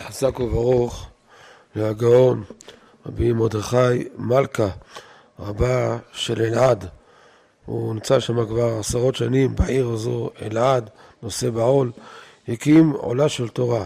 חזק וברוך להגאון רבי מרדכי מלכה, רבה של אלעד. הוא נמצא שם כבר 10 שנים בעיר הזו, אלעד, נושא בעול, הקים עולה של תורה.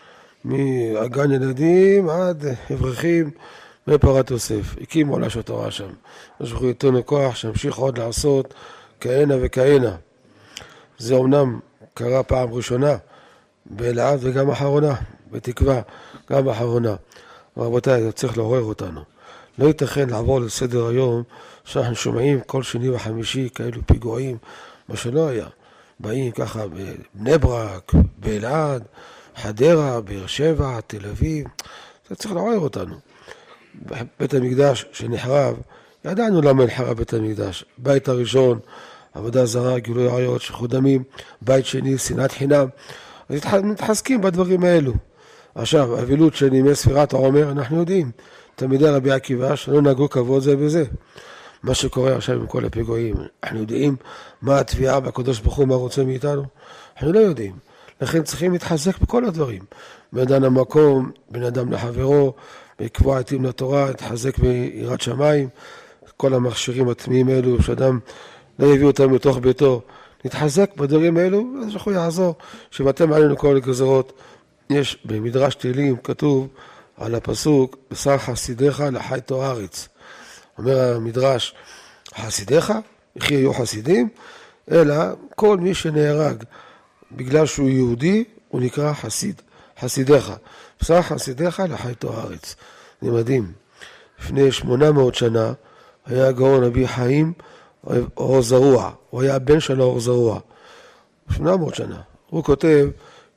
מהגן ילדים עד אברכים בפרת יוסף. הקים עולה של תורה שם. יש לכם יותר כוח שהמשיך עוד לעשות כהנה וכהנה. זה אומנם קרה פעם ראשונה באלעד וגם אחרונה, בתקווה, גם אחרונה. רבותיי, זה צריך לעורר אותנו. לא ייתכן לעבור לסדר היום שאנחנו שומעים כל שני וחמישי כאלו פיגועים, מה שלא היה. באים ככה בבני ברק, באלעד, חדרה, באר שבע, תל אביב. זה צריך לעורר אותנו. בית המקדש שנחרב, ידענו למה נחרב בית המקדש. בית הראשון, עבודה זרה, גילוי עריות, שפיכות דמים. בית שני, שנאת חינם. אז מתחזקים בדברים האלו. עכשיו, אבילות של ימי ספירת העומר, אנחנו יודעים. תלמידי רבי עקיבא שלא נהגו כבוד זה בזה. מה שקורה עכשיו עם כל הפיגועים, אנחנו יודעים מה התביעה בקדוש ברוך הוא, מה רוצה מאיתנו? אנחנו לא יודעים. לכן צריכים להתחזק בכל הדברים. בן המקום, בן אדם לחברו, לקבוע עתים לתורה, להתחזק ביראת שמיים, כל המכשירים התמימים האלו, שאדם לא יביא אותם לתוך ביתו. להתחזק בדברים האלו, אז אנחנו יעזור. שבאתם עלינו כל הגזרות. יש במדרש תהילים כתוב על הפסוק, בשר חסידיך לחייתו הארץ. אומר המדרש, חסידיך, וכי היו חסידים, אלא כל מי שנהרג בגלל שהוא יהודי, הוא נקרא חסיד, חסידיך. בשר חסידיך לחייתו הארץ. זה מדהים. לפני 800 שנה היה הגאון רבי חיים אור זרוע, הוא היה הבן של אור זרוע. 800 שנה. הוא כותב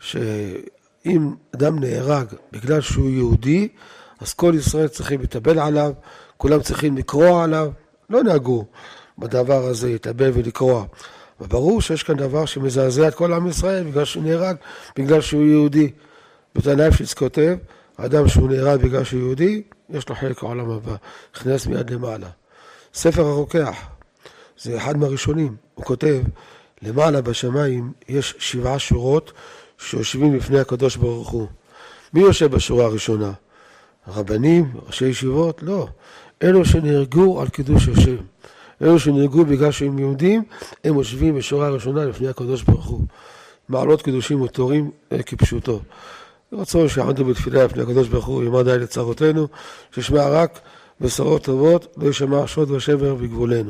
שאם אדם נהרג בגלל שהוא יהודי, אז כל ישראל צריכים להתאבל עליו, כולם צריכים לקרוא עליו. לא נהגו בדבר הזה, להתאבל ולקרוא. וברור שיש כאן דבר שמזעזע את כל עם ישראל בגלל שהוא נהרג, בגלל שהוא יהודי. בתנאיפשיץ כותב, האדם שהוא נהרג בגלל שהוא יהודי, יש לו חלק העולם הבא. נכנס מיד למעלה. ספר הרוקח, זה אחד מהראשונים. הוא כותב, למעלה בשמיים יש 7 שורות שיושבים לפני הקדוש ברוך הוא. מי יושב בשורה הראשונה? רבנים, ראשי ישיבות? לא. אלו שנהרגו על קידוש השם. אלו שנהרגו בגלל שהם יהודים, הם יושבים בשורה הראשונה לפני הקדוש ברוך הוא. מעלות קדושים ותורים כפשוטו. רצון שעמדו בתפילה לפני הקדוש ברוך הוא, יאמר די לצרותינו, שישמע רק בשורות טובות, לא ישמע שוד ושבר בגבולנו.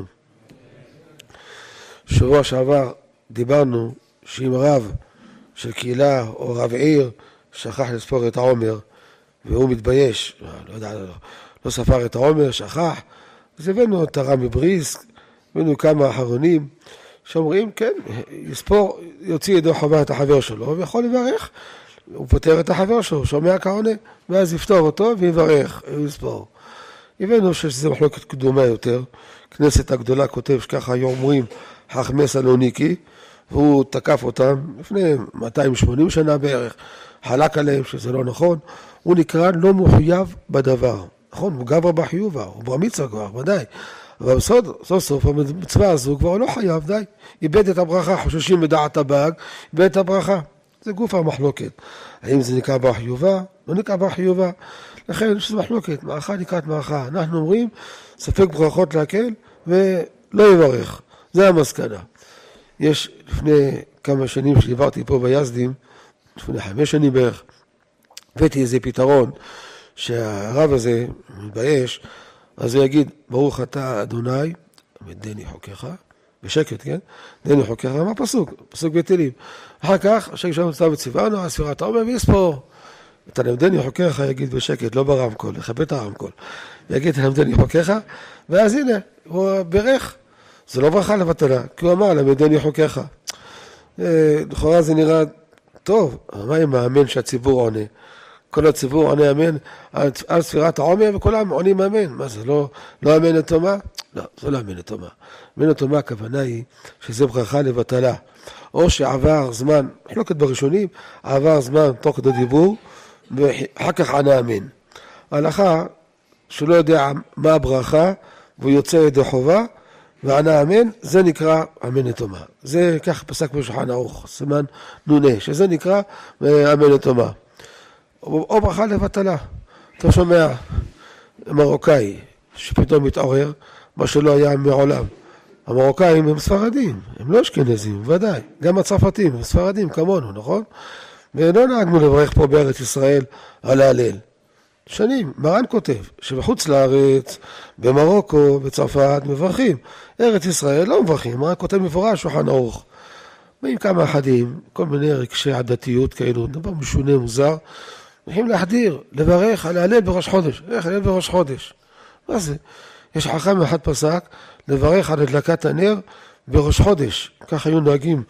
שבוע שעבר דיברנו שאם רב של קהילה או רב עיר שכח לספור את העומר, והוא מתבייש, לא יודע, לא ספר את העומר, שכח, אז הבאנו את הרב מבריסק, הבאנו כמה אחרונים, שאומרים, כן, יספור, יוציא ידו חבר את החבר שלו, ויכול לברך, הוא פותר את החבר שלו, שומע כעונה, ואז יפתור אותו ויברך, הוא יספור. הבאנו שזה מחלוקת קדומה יותר, כנסת הגדולה כותב שככה היו אומרים חכמי סלוניקי, והוא תקף אותם לפני 280 שנה בערך, חלק עליהם שזה לא נכון, הוא נקרא לא מחויב בדבר. נכון, הוא גבר בחיובה, הוא בר מצווה כבר, ודאי. אבל סוף סוף המצווה הזו כבר לא חייב, די. איבד את הברכה, חוששים מדעת הבאג, איבד את הברכה. זה גוף המחלוקת. האם זה נקרא בחיובה? לא נקרא בחיובה. לכן יש מחלוקת, מערכה נקראת מערכה. אנחנו אומרים, ספק ברכות להקל ולא יברך. זה המסקנה. יש לפני כמה שנים שדיברתי פה ביזדים, לפני 5 שנים בערך, הבאתי איזה פתרון, שהרב הזה מתבייש, אז הוא יגיד, ברוך אתה אדוני, דני חוקך, בשקט, כן? דני חוקך, מה פסוק? פסוק בתהילים. אחר כך, השקט שלנו מצטער בצבענו, הספירת העומר ויספור. תלמדני חוקך, יגיד בשקט, לא ברמקול, לכבד את הרמקול. יגיד, תלמדני חוקך, ואז הנה, הוא ברך. זה לא ברכה לבטלה, כי הוא אמר, למדני חוקך. לכאורה זה נראה טוב, מה אם האמן שהציבור עונה? כל הציבור עונה אמן על ספירת העומר, וכולם עונים אמן. מה זה, לא אמן לתומה? לא, זה לא אמן לתומה. אמן לתומה, הכוונה היא שזה ברכה לבטלה. או שעבר זמן, מחלוקת בראשונים, עבר זמן תוך כדי דיבור, ואחר כך ענה אמן. ההלכה שלא יודע מה הברכה, והוא יוצא ידי חובה, וענה אמן, זה נקרא אמן לתומה. זה כך פסק בשולחן ערוך, סימן נונה, שזה נקרא אמן לתומה. או ברכה לבטלה. אתה שומע מרוקאי שפתאום מתעורר, מה שלא היה מעולם. המרוקאים הם ספרדים, הם לא אשכנזים, ודאי. גם הצרפתים הם ספרדים כמונו, נכון? ולא נהגנו לברך פה בארץ ישראל על ההלל. שנים, מרן כותב שבחוץ לארץ, במרוקו, בצרפת, מברכים. ארץ ישראל לא מברכים, מרן כותב מפורש שולחן ערוך. באים כמה אחדים, כל מיני רגשי עדתיות כאלו, דבר משונה, מוזר, הולכים להחדיר, לברך על ההלל בראש חודש. איך הלל בראש חודש? מה זה? יש חכם אחד פסק, לברך על הדלקת הנר בראש חודש. כך היו נוהגים.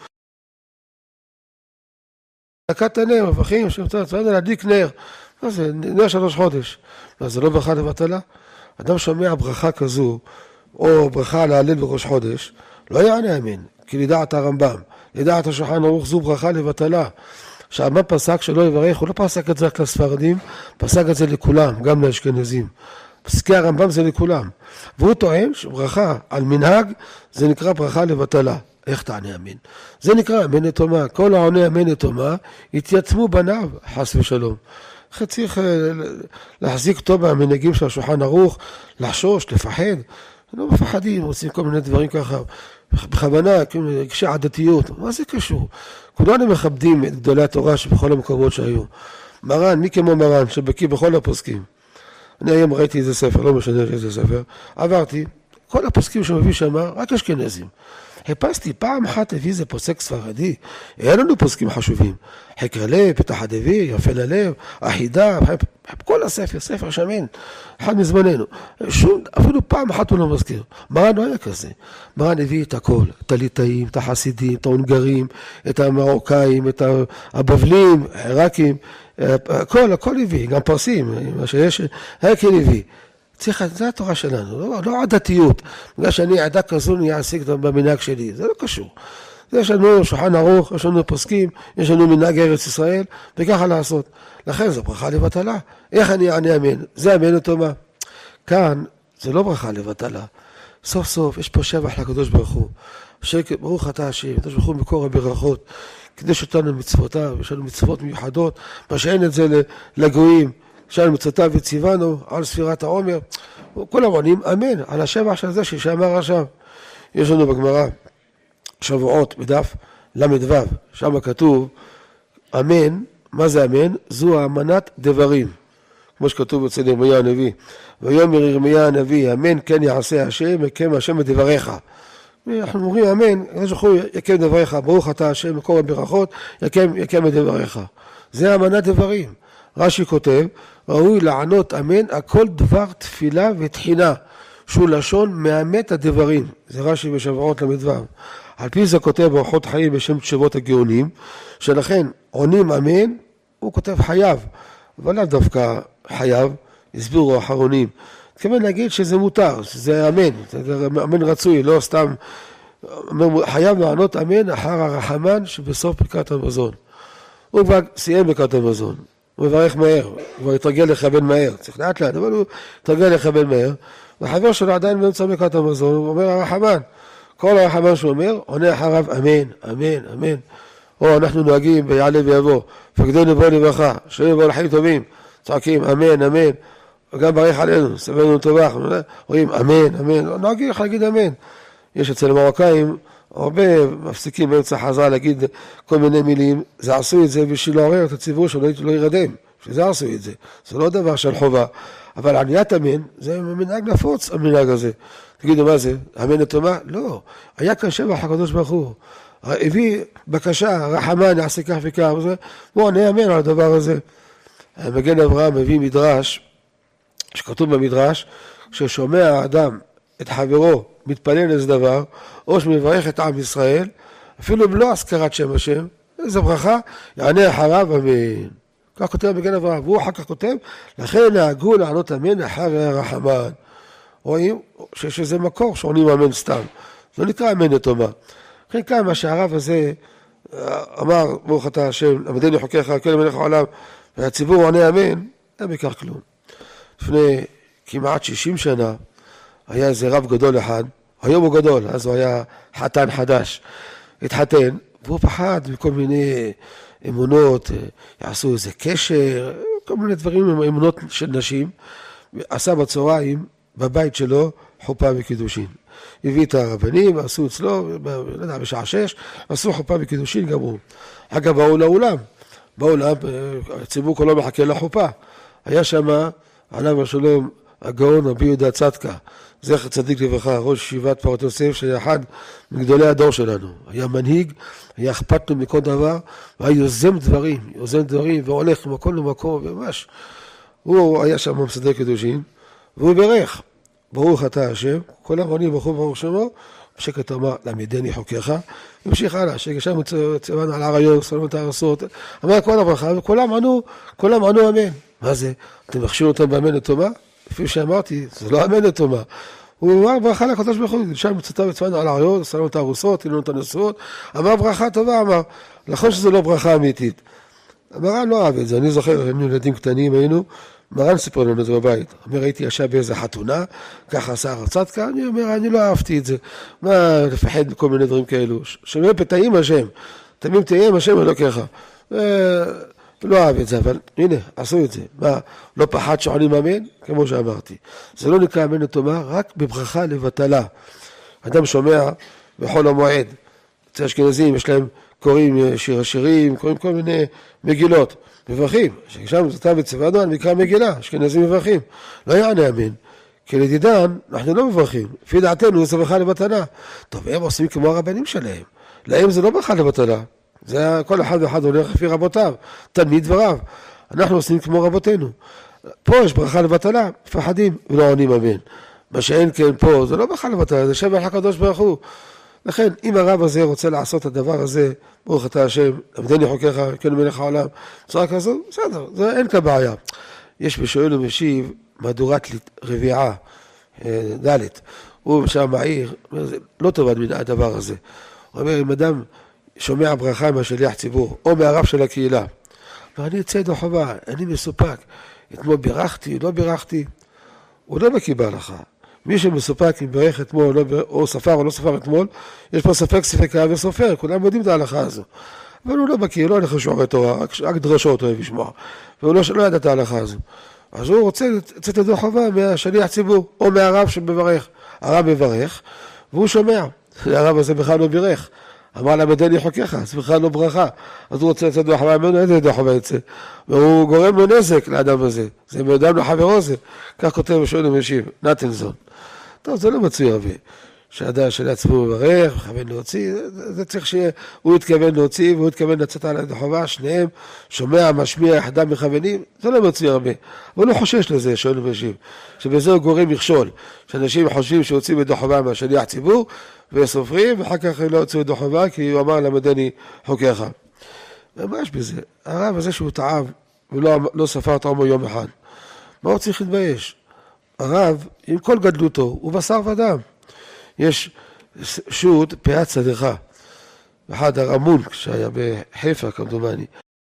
הדלקת הנר, מברכים, שמצא להדליק נר. מה זה? נר של ראש חודש. מה זה לא ברכה לבטלה? אדם שומע ברכה כזו, או ברכה על ההלל בראש חודש, לא יענה אמן, כי לדעת הרמב"ם, לדעת השולחן ערוך זו ברכה לבטלה. שהרמב"ם פסק שלא יברך, הוא לא פסק את זה רק לספרדים, פסק את זה לכולם, גם לאשכנזים. פסקי הרמב"ם זה לכולם. והוא טוען שברכה על מנהג זה נקרא ברכה לבטלה. איך תענה אמן? זה נקרא אמן לתומה. כל העונה אמן לתומה התייצמו בניו, חס ושלום. צריך להחזיק טוב מהמנהגים של השולחן ערוך, לחשוש, לפחד. לא מפחדים, עושים כל מיני דברים ככה, בכוונה, רגשי עדתיות. מה זה קשור? כולנו מכבדים את גדולי התורה שבכל המקומות שהיו. מרן, מי כמו מרן, שבקיא בכל הפוסקים. אני היום ראיתי איזה ספר, לא משנה איזה ספר, עברתי, כל הפוסקים שמביא שם, רק אשכנזים. חיפשתי, פעם אחת הביא איזה פוסק ספרדי, אין לנו פוסקים חשובים. חקר לב, פתח הדביר, יפה ללב, אחידה, כל הספר, ספר שמן, אחד מזמננו. אפילו פעם אחת הוא לא מזכיר. מרן לא היה כזה. מרן הביא את הכל, את הליטאים, את החסידים, את ההונגרים, את המרוקאים, את הבבלים, העיראקים, הכל הביא, גם פרסים, מה שיש, הכל הביא. זה התורה שלנו, לא עדתיות. בגלל שאני עדה כזו אני אעסיק במנהג שלי, זה לא קשור. יש לנו שולחן ערוך, יש לנו פוסקים, יש לנו מנהג ארץ ישראל, וככה לעשות. לכן זו ברכה לבטלה. איך אני אענה אמן? זה אמן לתומה. כאן זה לא ברכה לבטלה. סוף סוף יש פה שבח לקדוש ברוך הוא. ברוך אתה השם, קדוש ברוך הוא מקור הברכות, קדש אותנו מצוותיו, יש לנו מצוות מיוחדות, מה שאין את זה לגויים. שאל מצוותיו וציוונו על ספירת העומר, כולם עונים אמן על השבח של זה שאמר עכשיו. יש לנו בגמרא שבועות בדף למדו, שם כתוב אמן. מה זה אמן? זו האמנת דברים, כמו שכתוב אצל ירמיה הנביא, ויאמר ירמיה הנביא אמן כן יעשה השם יקם השם את דבריך. אנחנו אומרים אמן, יקם דבריך, ברוך אתה השם מקור הברכות, יקם את דבריך. זה האמנת דברים. רש"י כותב, ראוי לענות אמן הכל דבר תפילה ותחינה, שהוא לשון מאמת הדברים. זה רש"י בשבועות למדו. על פי זה כותב באורחות חיים בשם תשובות הגאונים, שלכן עונים אמן, הוא כותב חייב, אבל לא דווקא חייב, הסבירו האחרונים. התכוון להגיד שזה מותר, שזה אמן, זה אמן רצוי, לא סתם, חייב לענות אמן אחר הרחמן שבסוף ברכת המזון. הוא כבר סיים ברכת המזון. הוא מברך מהר, הוא כבר יתרגל לכוון מהר, צריך לאט לאט, אבל הוא יתרגל לכוון מהר, והחבר שלו עדיין באמצע ברכת המזון, הוא אומר הרחמן, כל הרחמן שהוא אומר, עונה אחריו אמן, אמן, אמן, או אנחנו נוהגים ביעלה ויבוא, פקדנו בוא לברכה, שלנו בוא לחיים טובים, צועקים אמן, אמן, וגם ברך עלינו, סבלנו טובח, אומרים אמן, אמן, נוהגים איך להגיד אמן. יש אצל המרוקאים, הרבה מפסיקים באמצע חזרה להגיד כל מיני מילים, זה עשו את זה בשביל לעורר את הציבור שלא ירדם, שזה עשו את זה, זה לא דבר של חובה, אבל עניית אמן זה מנהג נפוץ המנהג הזה. תגידו מה זה, אמן לתומה? לא, היה כאן שבח הקדוש ברוך הוא, הביא בקשה, רחמן יעשה כך וכך, הוא עונה אמן על הדבר הזה. מגן אברהם מביא מדרש, שכתוב במדרש, כששומע האדם את חברו מתפלל איזה דבר, או שמברך את עם ישראל, אפילו בלא הזכרת שם השם, איזו ברכה, יענה אחריו אמן. כך כותב מגן אברהם, והוא אחר כך כותב, לכן נהגו לענות אמן אחר הרחמן. רואים שזה מקור שעונים אמן סתם. זה נקרא אמן לתומה. לכן כאן מה שהרב הזה אמר, ברוך אתה השם, עמדני חוקיך, כל מלך העולם, והציבור עונה אמן, אין בכך כלום. לפני כמעט 60 שנה, היה איזה רב גדול אחד, היום הוא גדול, אז הוא היה חתן חדש, התחתן, והוא פחד מכל מיני אמונות, יעשו איזה קשר, כל מיני דברים עם אמונות של נשים, עשה בצהריים בבית שלו חופה וקידושין. הביא את הרבנים, עשו אצלו, לא יודע, בשעה 6, עשו חופה וקידושין גמרו. אגב, באולם, הציבור כולו מחכה לחופה. היה שם, עליו השלום, הגאון רבי יהודה צדקה, זכר צדיק לברכה, ראש ישיבת פורת יוסף, שהיה אחד מגדולי הדור שלנו. היה מנהיג, היה אכפת לו מכל דבר, והיה יוזם דברים, והולך ממקום למקום, ממש. הוא היה שם מסדר קידושין, והוא ברך, ברוך אתה השם, כל הרבנים ברכו ברוך שמו, בשקט אמר, למדני חוקיך, המשיך הלאה, שגשם צבאנו על הרעיון, סלמו את הרסות, אמר כל הברכה, וכולם ענו אמן. מה זה? אתם מכשירים אותם באמן לטומה? לפי שאמרתי, זה לא אמן לטומה. הוא אמר ברכה לקדוש ברוך הוא, שם צבאנו על הרעיון, סלמו את הרסות, תנו את הנשואות, אמר ברכה טובה, אמר, נכון שזו לא ברכה אמיתית. מרן לא אהב את זה, אני זוכר, היינו ילדים קטנים, מרן סיפר לנו את זה בבית. אומר, הייתי ישב באיזה חתונה, ככה עשה הרב צדקה, אני אומר, אני לא אהבתי את זה. מה, לפחד בכל מיני דברים כאלו. שמי פתאים השם, תמים תהיים השם אלוקיך. לא אהב את זה, אבל הנה, עשו את זה. מה, לא פחד שעונים אמן? כמו שאמרתי. זה לא נקרא אמן לטומה, רק בברכה לבטלה. אדם שומע בחול המועד. אצל אשכנזים יש להם קוראים שיר השירים, קוראים כל מיני מגילות. מברכים, ששם זאת בצבאנו, נקרא מגילה, אשכנזים מברכים. לא יענה אמן. כי לדידן, אנחנו לא מברכים. לפי דעתנו, זה ברכה לבטלה. טוב, הם עושים כמו הרבנים שלהם. להם זה לא ברכה לבטלה. זה כל אחד ואחד הולך לפי רבותיו, תלמיד דבריו. אנחנו עושים כמו רבותינו. פה יש ברכה לבטלה, מפחדים ולא עונים אמן. מה שאין כן פה, זה לא ברכה לבטלה, זה שם הקדוש ברוך הוא. לכן, אם הרב הזה רוצה לעשות את הדבר הזה, ברוך אתה השם, למדני חוקיך, כן מלך העולם, בצורה כזו, בסדר, זה אין כאן בעיה. יש בשואל ומשיב מהדורת רביעה, ד' הוא שם מעיר, לא טוב מן הדבר הזה. הוא אומר, אם אדם שומע ברכה מהשליח ציבור, או מהרב של הקהילה, ואני יצא ידו חובה, אני מסופק, אתמול בירכתי, לא בירכתי, הוא לא בקיא בהלכה. מי שמסופק אם ברך אתמול, או ספר או לא ספר אתמול, יש פה ספק ספקה וסופר, כולם יודעים את ההלכה הזו. אבל הוא לא בקיא, לא הולך לשמוע בתורה, רק דרשות אוהב לשמוע, והוא לא ידע את ההלכה הזו. אז הוא רוצה לצאת ידו חובה מהשליח ציבור, או מהרב שמברך. הרב מברך, והוא שומע. הרב הזה בכלל לא בירך. אמר לה מדני חוקיך, זה בכלל לא ברכה. אז הוא רוצה לצאת ידו חובה, ממנו איזה ידו חובה יצא. והוא גורם לו נזק לאדם הזה. זה מאדם לחברו זה. כך כותב בשואל ומשיב, נתנזון. טוב, זה לא מצוי הרבה. שהאדם של עצמו מברך, מכוון להוציא, זה צריך שהוא יתכוון להוציא, והוא יתכוון לצאת על ידי חובה, שניהם, שומע, משמיע, יחדם מכוונים, זה לא מצוי הרבה. אבל הוא חושש לזה, שואל ומשיב, שבזה הוא גורם מכשול, שאנשים חושבים שיוצאים ידי חובה מהשליח ציבור, וסופרים, ואחר כך לא יוצאו ידי חובה, כי הוא אמר למדני חוקיך. ממש בזה, הרב הזה שהוא תאב, ולא ספר את עמו יום אחד. מה הוא צריך להתבייש? הרב, עם כל גדלותו, הוא בשר ודם. יש שו"ת פאת צדקה, אחד הרמון שהיה בחיפה כמדומני.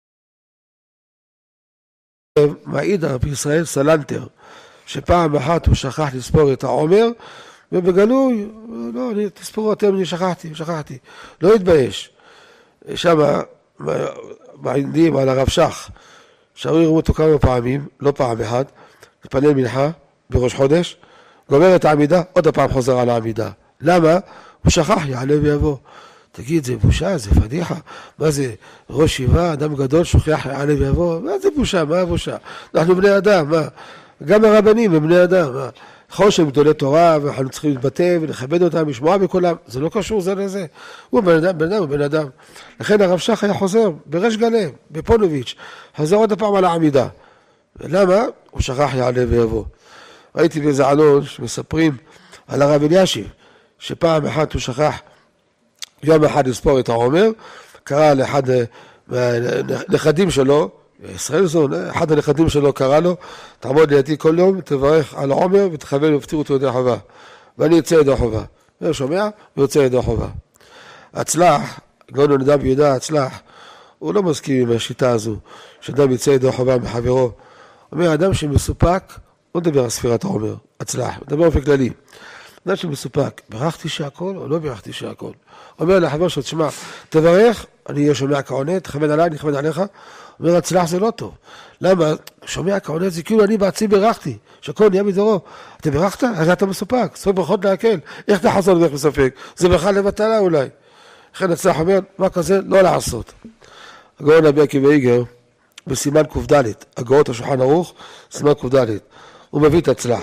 מעיד רבי ישראל סלנטר, שפעם אחת הוא שכח לספור את העומר, ובגלוי, לא, תספורו אתם, אני שכחתי, לא התבייש. שם מעידים על הרב שך, שהראו אותו כמה פעמים, לא פעם אחת, לפני מנחה בראש חודש, גומר את העמידה, עוד הפעם חוזר על העמידה. למה? הוא שכח, יעלה ויבוא. תגיד, זה בושה, זה פדיחה. מה זה? ראש שיבה, אדם גדול, שוכח, יעלה ויבוא. מה זה בושה? מה הבושה? אנחנו בני אדם, מה? גם הרבנים הם בני אדם, מה? נכון שהם גדולי תורה, ואנחנו צריכים להתבטא ולכבד אותם, לשמוע בכולם. זה לא קשור זה לזה. הוא בן אדם, הוא בן אדם. לכן הרב שך היה חוזר, בריש גלי, בפונוביץ', חוזר עוד הפעם על העמידה. למה? הוא שכח, יעלה ויבוא. ראיתי באיזה עלון שמספרים על הרב אלישיב, שפעם אחת הוא שכח יום אחד לספור את העומר, קרא לאחד הנכדים שלו, ישראל זון, אחד הנכדים שלו קרא לו, תעמוד לידי כל יום, תברך על העומר ותכוון ופתיר אותו ידי חובה. ואני יוצא ידי חובה. הוא שומע ויוצא ידי חובה. הצלח, גאון נדב יהודה הצלח, הוא לא מסכים עם השיטה הזו, שאדם יוצא ידי חובה מחברו. הוא אומר, אדם שמסופק, לא מדבר על ספירת העומר, הצלח, מדבר באופן כללי. אדם שמסופק, ברכתי שהכל או לא ברכתי שהכל? אומר לחבר שלו, תשמע, תברך, אני אהיה שומע כעונה, תכוון עליי, אני אכוון עליך. אומר, הצלח זה לא טוב. למה? שומע כעונה זה כאילו אני בעצמי בירכתי, שהכל נהיה מדורו. אתה בירכת? אז אתה מסופק, ספק ברכות להקל. איך אתה חזון ואיך מספק? זה בכלל לבטלה אולי. לכן הצלח אומר, מה כזה? לא לעשות. הגאון רבי עקיבא איגר, בסימן ק"ד, הגאון השולחן ערוך, סימן ק"ד, הוא מביא את הצלח.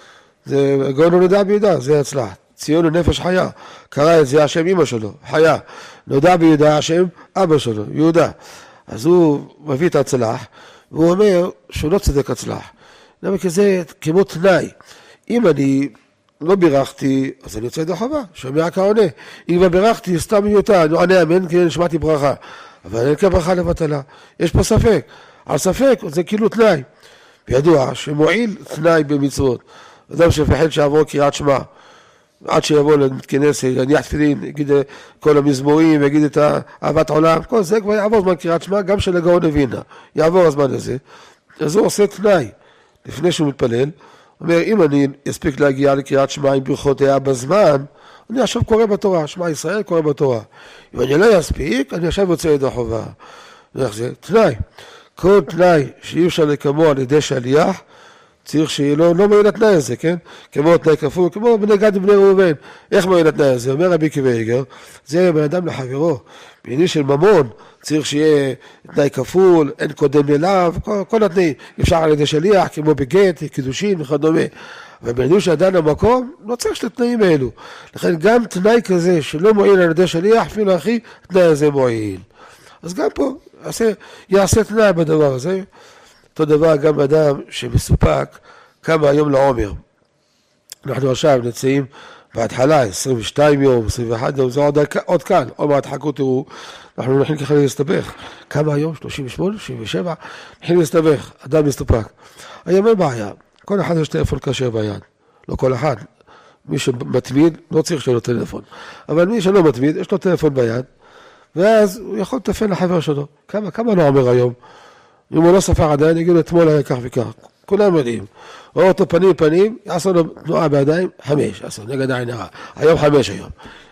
זה הגאון נודע ביהודה, זה הצלח. ציון לנפש חיה, קרא את זה השם אמא שלו, חיה. נודע ביהודה השם אבא שלו, יהודה. אז הוא מביא את הצלח, והוא אומר שהוא לא צדק הצלח. למה כזה כמו תנאי. אם אני לא בירכתי, אז אני יוצא ידי חובה, שומע כעונה. אם כבר בירכתי, סתם מיותר, אני עונה אמן, כי נשמעתי ברכה. אבל אין כברכה לבטלה. יש פה ספק. על ספק זה כאילו תנאי. וידוע שמועיל תנאי במצוות. אדם שמפחד שיעבור קריאת שמע, עד שיבוא להתכנס, יניח תפילין, יגיד כל המזמורים, יגיד את אהבת העולם, כל זה כבר יעבור זמן קריאת שמע, גם של הגאון הווילנה, יעבור הזמן הזה. אז הוא עושה תנאי, לפני שהוא מתפלל, אומר, אם אני אספיק להגיע לקריאת שמע עם ברכותיה בזמן, אני עכשיו קורא בתורה, שמע ישראל קורא בתורה. אם אני לא אספיק, אני עכשיו יוצא ידי חובה. איך זה? תנאי. כל תנאי שאי אפשר לקמו על ידי שליח, צריך שיהיה לו, לא מועיל התנאי הזה, כן? כמו תנאי כפול, כמו בני גד ובני ראובן. איך מועיל התנאי הזה? אומר רבי עקיבא איגר, זה בן אדם לחברו. בעניין של ממון, צריך שיהיה תנאי כפול, אין קודם אליו, כל התנאים. אפשר על ידי שליח, כמו בגט, קידושין וכדומה. אבל בעניין של אדם למקום, לא צריך את התנאים האלו. לכן גם תנאי כזה שלא מועיל על ידי שליח, אפילו הכי, התנאי הזה מועיל. אז גם פה, יעשה תנאי בדבר הזה. אותו דבר גם אדם שמסופק כמה היום לעומר. אנחנו עכשיו נמצאים בהתחלה 22 יום, 21 יום, זה עוד כאן, עוד מעט חכו תראו, אנחנו נכנסים ככה להסתבך. כמה היום? 38, 37, נכנסים להסתבך, אדם מסתופק. היום אין בעיה, כל אחד יש טלפון כשר ביד, לא כל אחד. מי שמתמיד לא צריך שיהיה לו טלפון, אבל מי שלא מתמיד יש לו טלפון ביד, ואז הוא יכול לטפל לחבר שלו. כמה לעומר היום? אם הוא לא ספר עדיין, יגידו אתמול היה כך וכך. כולם יודעים. רואה אותו פנים, יעשו לו תנועה בידיים, 5, יעשו נגד העין הרע. היום 5 היום.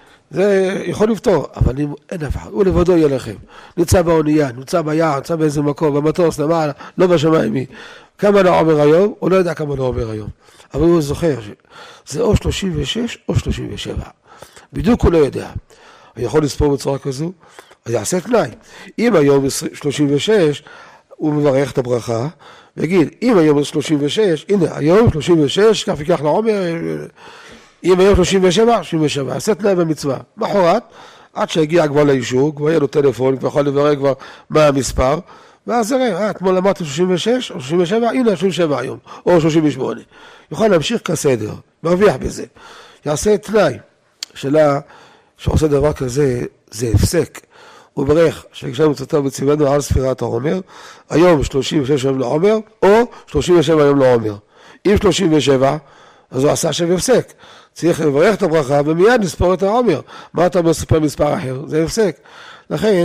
זה יכול לפתור, אבל אם אין אף אחד, הוא לבדו ילכם. נמצא באונייה, נמצא ביער, נמצא באיזה מקום, במטוס, למעלה, לא בשמיים. כמה לא עומר היום? הוא לא יודע כמה לא עומר היום. אבל הוא זוכר שזה או 36 או 37. בדיוק הוא לא יודע. הוא יכול לספור בצורה כזו, אז יעשה תנאי. אם היום 36, הוא מברך את הברכה, ויגיד, אם היום 36, הנה, היום 36, כך וכך לעומר, אם היום 37, 37, עשה תנאי במצווה. מחרת, עד שהגיע כבר לאישור, כבר יהיה לו טלפון, כבר יכול לברר כבר מה המספר, ואז נראה, אתמול אמרתי 36 או 37, הנה 37 היום, או 38. יוכל להמשיך כסדר, מרוויח בזה. יעשה תנאי, שאלה שעושה דבר כזה, זה הפסק. הוא ברך שהקשבנו מצאתו בצבנו על ספירת העומר, היום 36 יום לעומר, או 37 יום לעומר. אם 37, אז הוא עשה שם הפסק. צריך לברך את הברכה ומיד לספור את העומר. מה אתה מספר מספר אחר? זה הפסק. לכן,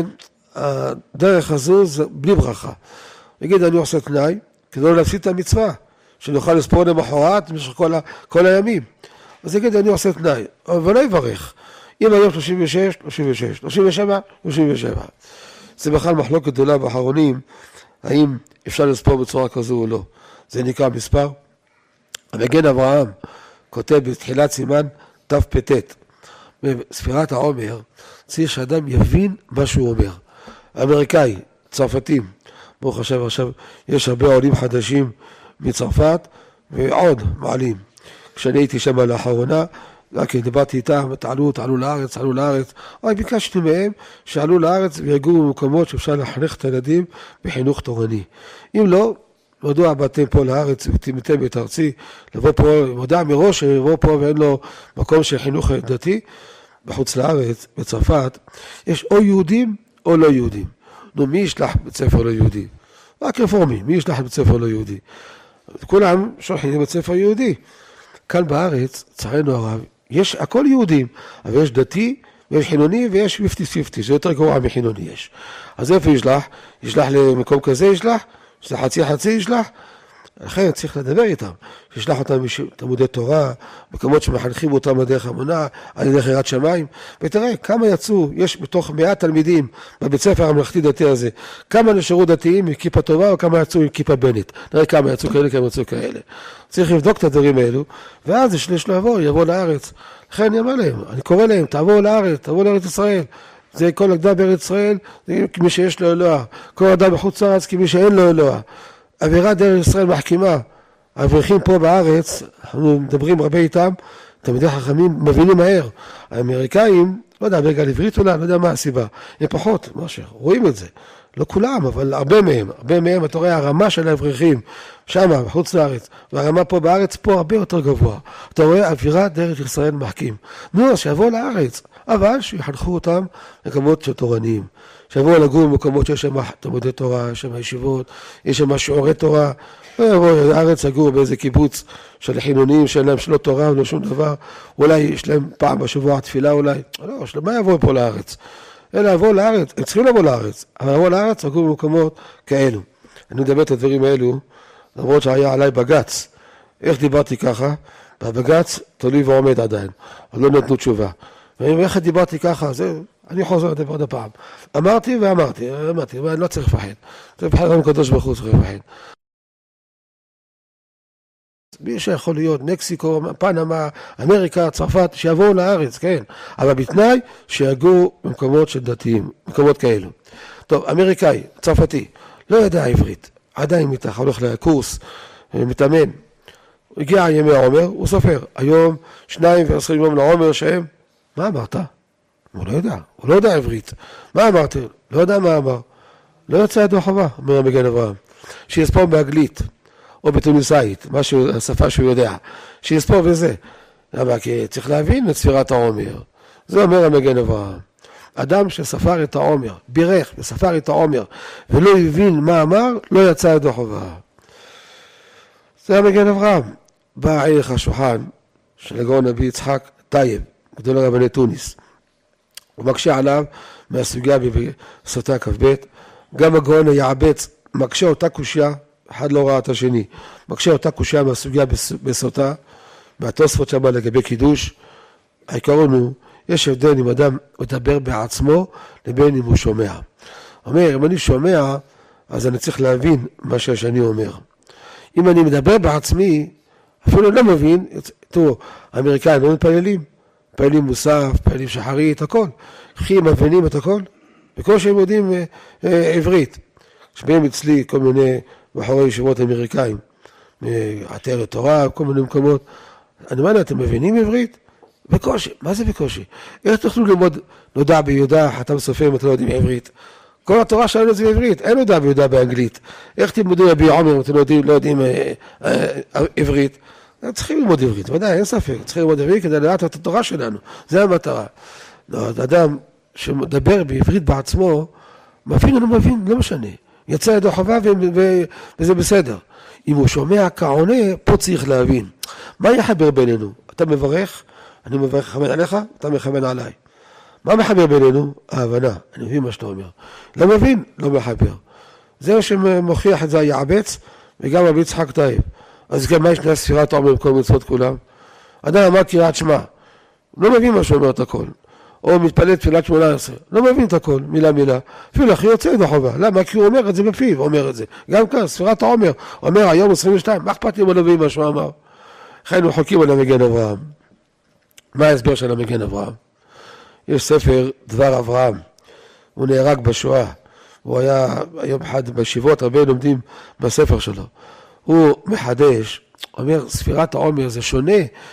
הדרך הזו זה בלי ברכה. נגיד, אני עושה תנאי, כדי לא להפסיד את המצווה, שנוכל לספור למחרת במשך כל הימים. אז נגיד, אני עושה תנאי, אבל לא יברך. אם היום 36, 36, 37, 37. זה בכלל מחלוקת גדולה באחרונים, האם אפשר לספור בצורה כזו או לא. זה נקרא מספר. המגן אברהם כותב בתחילת סימן תפ"ט. בספירת העומר צריך שאדם יבין מה שהוא אומר. האמריקאי, צרפתים, ברוך השם עכשיו יש הרבה עולים חדשים מצרפת ועוד מעלים. כשאני הייתי שם לאחרונה, כי דיברתי איתם, תעלו לארץ, אבל ביקשתי מהם שעלו לארץ ויגורו במקומות שאפשר לחנך את הילדים בחינוך תורני. אם לא, מדוע באתם פה לארץ ותימתם את ארצי, לבוא פה, מודע מראש לבוא פה ואין לו מקום של חינוך דתי, בחוץ לארץ, בצרפת, יש או יהודים או לא יהודים. נו, מי ישלח בית ספר לא יהודי? רק רפורמי, מי ישלח בית ספר לא יהודי? כולם שולחים בית ספר יהודי. כאן בארץ, צערנו הרב, יש הכל יהודים, אבל יש דתי ויש חילוני ויש 50-50, זה יותר גרוע מחילוני יש. אז איפה ישלח? ישלח למקום כזה ישלח? שזה חצי ישלח? לכן צריך לדבר איתם, שישלח אותם תלמודי תורה, מקומות שמחנכים אותם בדרך אמונה, על ידי יראת שמיים, ותראה כמה יצאו, יש בתוך 100 תלמידים בבית ספר הממלכתי דתי הזה, כמה נשארו דתיים עם כיפה טובה, או כמה יצאו עם כיפה בנט, נראה כמה יצאו כאלה, כמה יצאו כאלה. צריך לבדוק את הדברים האלו, ואז יש לו יבוא לארץ. לכן אני אומר להם, אני קורא להם, תבואו לארץ, תבואו לארץ ישראל. זה כל אדם בארץ ישראל, זה כמי שיש לו אלוה. כל אדם בחוץ לארץ כמי שאין לו אלוה. אווירה דרך ישראל מחכימה. האברכים פה בארץ, אנחנו מדברים הרבה איתם, תלמידי חכמים מבינים מהר. האמריקאים, לא יודע, ברגע עברית אולי, לא יודע מה הסיבה. הם פחות, משהו, רואים את זה. לא כולם, אבל הרבה מהם, אתה רואה הרמה של האברכים, שם, בחוץ לארץ, והרמה פה בארץ, פה הרבה יותר גבוה. אתה רואה אווירה דרך ישראל מחכים. נו, אז שיבואו לארץ, אבל שיחנכו אותם מקומות של תורניים. שיבואו לגור במקומות שיש שם תלמודי תורה, יש שם ישיבות, יש שם שיעורי תורה. לא יבואו לארץ לגור באיזה קיבוץ של חילונים, שאין להם שלא תורה ולא שום דבר. אולי יש להם פעם בשבוע תפילה אולי. לא, מה יבואו פה לארץ? אלא לבוא לארץ, הם צריכים לבוא לארץ, אבל לבוא לארץ לגור במקומות כאלו. אני מדבר את הדברים האלו, למרות שהיה עליי בגץ. איך דיברתי ככה? בבגץ תלוי ועומד עדיין, אבל לא נתנו תשובה. ואיך דיברתי ככה, אני חוזר לדבר עוד הפעם. אמרתי, ואני לא צריך לפחד. צריך לפחד גם קדוש ברוך הוא צריך לפחד. מי שיכול להיות, מקסיקו, פנמה, אמריקה, צרפת, שיבואו לארץ, כן. אבל בתנאי שיגעו במקומות של דתיים, מקומות כאלו. טוב, אמריקאי, צרפתי, לא ידע עברית, עדיין מתח, הולך לקורס, מתאמן. הגיע ימי העומר, הוא סופר. היום 22 יום לעומר שהם, מה אמרת? הוא לא יודע עברית. מה אמרתי? לא יודע מה אמר. לא יוצא ידו חובה, אומר המגן אברהם. שיספור באנגלית. או בתוניסאית, השפה שהוא יודע, שיספור וזה. למה? כי צריך להבין את ספירת העומר. זה אומר המגן אברהם. אדם שספר את העומר, בירך וספר את העומר, ולא הבין מה אמר, לא יצא ידו חובה. זה המגן אברהם. בא ערך השולחן של הגאון רבי יצחק טייב, גדול רבני תוניס. הוא מקשה עליו מהסוגיה בסוטה כ"ב. גם הגאון היעבץ מקשה אותה קושיה, אחד לא ראה את השני. מקשה אותה קושיה מהסוגיה בסוטה, והתוספות שם לגבי קידוש. העיקרון הוא, יש הבדל אם אדם מדבר בעצמו, לבין אם הוא שומע. אומר, אם אני שומע, אז אני צריך להבין מה שאני אומר. אם אני מדבר בעצמי, אפילו לא מבין, תראו, האמריקאים לא מתפללים, מתפללים מוסף, מתפללים שחרית, הכל. אחי, מבינים את הכל, וכל שהם יודעים עברית. שבאים אצלי כל מיני בחורי ישיבות אמריקאים, עטרת תורה, כל מיני מקומות. אני אומר, אתם מבינים עברית? בקושי. מה זה בקושי? איך תוכלו ללמוד נודע ביהודה, חתם סופר אם אתם לא יודעים עברית? כל התורה שלנו זה בעברית, אין נודע ביהודה באנגלית. איך תלמדו רבי עומר אם אתם לא יודעים עברית? צריכים ללמוד עברית, ודאי, אין ספק. צריכים ללמוד עברית כדי לדעת את התורה שלנו. זה המטרה. אדם שמדבר בעברית בעצמו, מבין או לא מבין, לא משנה. יצא ידו חובה וזה בסדר. אם הוא שומע כעונה, פה צריך להבין. מה יחבר בינינו? אתה מברך, אני מברך מכוון עליך, אתה מכוון עליי. מה מחבר בינינו? ההבנה. אני מבין מה שאתה אומר. לא מבין? לא מחבר. זה שמוכיח את זה היעבץ, וגם רבי יצחק טייב. אז גם מה ישנה ספירת העומר בכל מצוות כולם? אדם אמר קריאת שמע. לא מבין מה שאומר את הכל. או מתפלל תפילת 18, לא מבין את הכל, מילה. אפילו אחי יוצא ידו חובה. למה? כי הוא אומר את זה בפיו, אומר את זה. גם כאן, ספירת העומר, אומר היום 22, מה אכפת לי אם לא מבין מה שהוא אמר? לכן הוא חוקים על המגן אברהם. מה ההסבר של המגן אברהם? יש ספר דבר אברהם, הוא נהרג בשואה, הוא היה יום אחד בישיבות, הרבה לומדים בספר שלו. הוא מחדש, אומר ספירת העומר זה שונה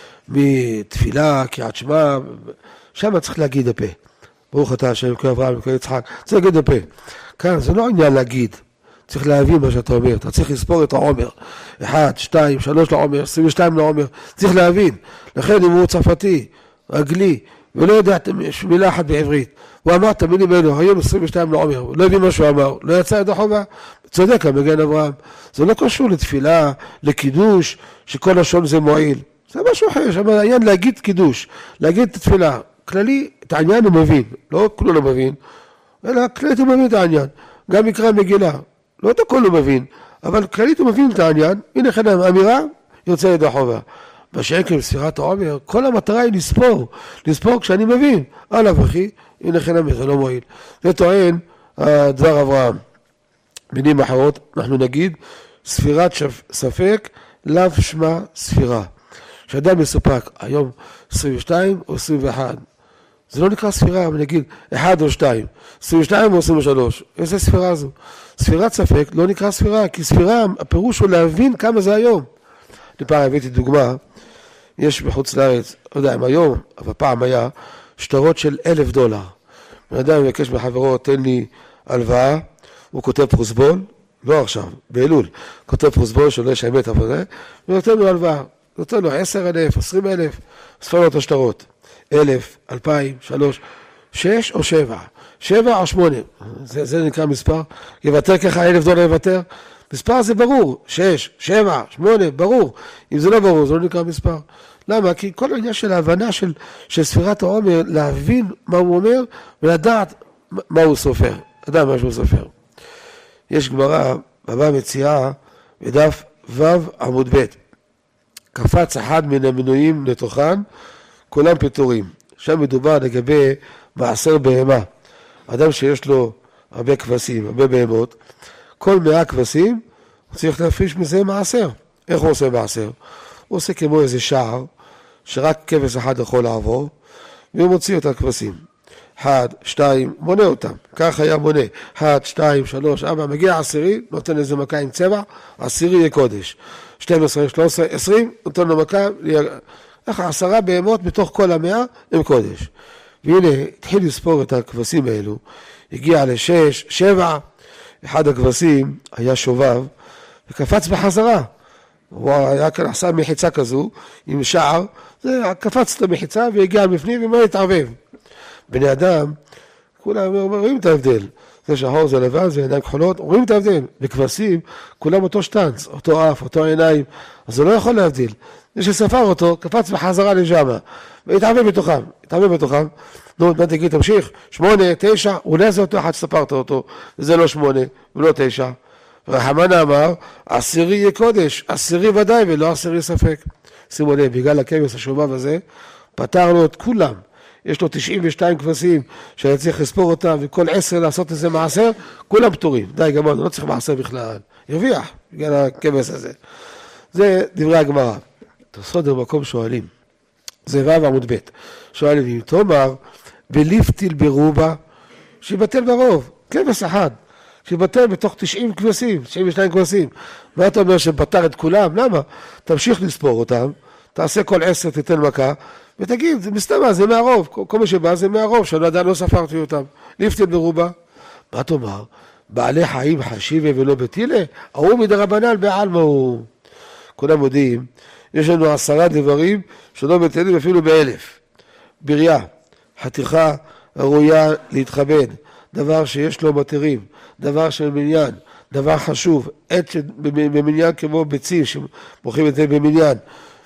מתפילה, קריאת שמע, שם צריך להגיד הפה. ברוך אתה השם, כל אברהם וכל יצחק, צריך להגיד הפה. כאן זה לא עניין להגיד, צריך להבין מה שאתה אומר, אתה צריך לספור את העומר. 1, 2, 3 לעומר, 22 לעומר, צריך להבין. לכן אם הוא צרפתי, רגלי, ולא יודע מילה אחת בעברית, הוא אמר את המילים האלו, היום 22 לעומר, לא הבין מה שהוא אמר, לא יצא ידו חובה, צודק המגן אברהם. זה לא קשור לתפילה, לקידוש, שכל לשון זה מועיל. זה משהו אחר, שם העניין להגיד קידוש, להגיד את התפילה. כללי, את העניין הוא מבין, לא כולו לא מבין, אלא כללית הוא מבין את העניין. גם מקרא מגילה, לא את הכל הוא מבין, אבל כללית הוא מבין את העניין, הנה לכן האמירה, יוצא ידי חובה. בשקל ספירת העומר, כל המטרה היא לספור כשאני מבין, עליו אחי, הנה לכן האמירה, זה לא מועיל. זה טוען דבר אברהם. מילים אחרות, אנחנו נגיד, ספירת ספק, לאו שמה ספירה. שאדם מסופק היום 22 או 21, זה לא נקרא ספירה, אבל נגיד 1 או 2, 22 או 23, איזה ספירה זו? ספירת ספק לא נקרא ספירה, כי ספירה, הפירוש הוא להבין כמה זה היום. אני פעם הבאתי דוגמה, יש בחוץ לארץ, לא יודע אם היום, אבל פעם היה, שטרות של $1,000. בן אדם מבקש מחברו, תן לי הלוואה, הוא כותב פרוסבול, לא עכשיו, באלול, כותב פרוסבול שלא יש האמת אבל זה, ונותן לו הלוואה, נותן לו 10,000, 20,000, ספר לו את השטרות, 1,000, 2,000, 3, 6 או 7, 7 או 8, זה נקרא מספר, יוותר ככה $1,000 יוותר, מספר זה ברור, 6, 7, 8, ברור, אם זה לא ברור, זה לא נקרא מספר. למה? כי כל העניין של ההבנה של ספירת העומר, להבין מה הוא אומר ולדעת מה הוא סופר, לדעת מה שהוא סופר. יש גמרא, בבא מציעה, בדף ו' עמוד ב', קפץ אחד מן המנויים לתוכן, כולם פטורים. שם מדובר לגבי מעשר בהמה. אדם שיש לו הרבה כבשים, הרבה בהמות, כל 100 כבשים, הוא צריך להפריש מזה מעשר. איך הוא עושה מעשר? הוא עושה כמו איזה שער, שרק כבש אחד יכול לעבור, והוא מוציא את הכבשים. 1, 2, מונה אותם, כך היה מונה, 1, 2, 3, 4, מגיע 10, נותן איזה מכה עם צבע, 10 יהיה קודש, 12, 13, 20, נותן לו מכה, איך 10 בהמות בתוך כל 100 הם קודש. והנה, התחיל לספור את הכבשים האלו, הגיע ל6, 7, אחד הכבשים היה שובב, וקפץ בחזרה, הוא היה כאן עשה מחיצה כזו, עם שער, זה קפץ את המחיצה והגיע בפנים ומה התערבב. בני אדם, כולם רואים את ההבדל. זה שחור, זה לבן, זה עיניים כחולות, רואים את ההבדל. בכבשים, כולם אותו שטנץ, אותו אף, אותו עיניים, אז הוא לא יכול להבדיל. זה שספר אותו, קפץ בחזרה לשמה, והתערבב בתוכם. נו, מה תגיד, תמשיך, 8, 9, אולי זה אותו אחד שספרת אותו, וזה לא 8, ולא 9. רחמנה אמר, 10 יהיה קודש, 10 ודאי ולא 10 ספק. שימו לב, בגלל הכבש השובב הזה, פתרנו את כולם. יש לו 92 כבשים שאני צריך לספור אותם, וכל 10 לעשות איזה מעשר, כולם פטורים. די, גמרנו, לא צריך מעשר בכלל. ירוויח, בגלל הכבש הזה. זה דברי הגמרא. תוספות במקום שואלים. זה ו' עמוד ב'. שואלים, אם תאמר, בליפתיל ברובה, שיבטל ברוב, כבש אחד. שיבטל בתוך 90 כבשים, 92 כבשים. מה אתה אומר שפטר את כולם? למה? תמשיך לספור אותם, תעשה כל 10, תיתן מכה, ותגיד, זה מסתמה, זה מהרוב, כל מי שבא זה מהרוב, שאני עדיין לא ספרתי אותם. ליפתיל ברובה, מה תאמר? בעלי חיים חשיבה ולא בטילה? ההוא מדרבנן בעלמא הוא. כולם יודעים, יש לנו 10 דברים שלא בטילים אפילו ב1,000. בריה, חתיכה ראויה להתכבד, דבר שיש לו מטרים, דבר של מניין, דבר חשוב, עת במניין כמו ביצים שמוכרים את זה במניין,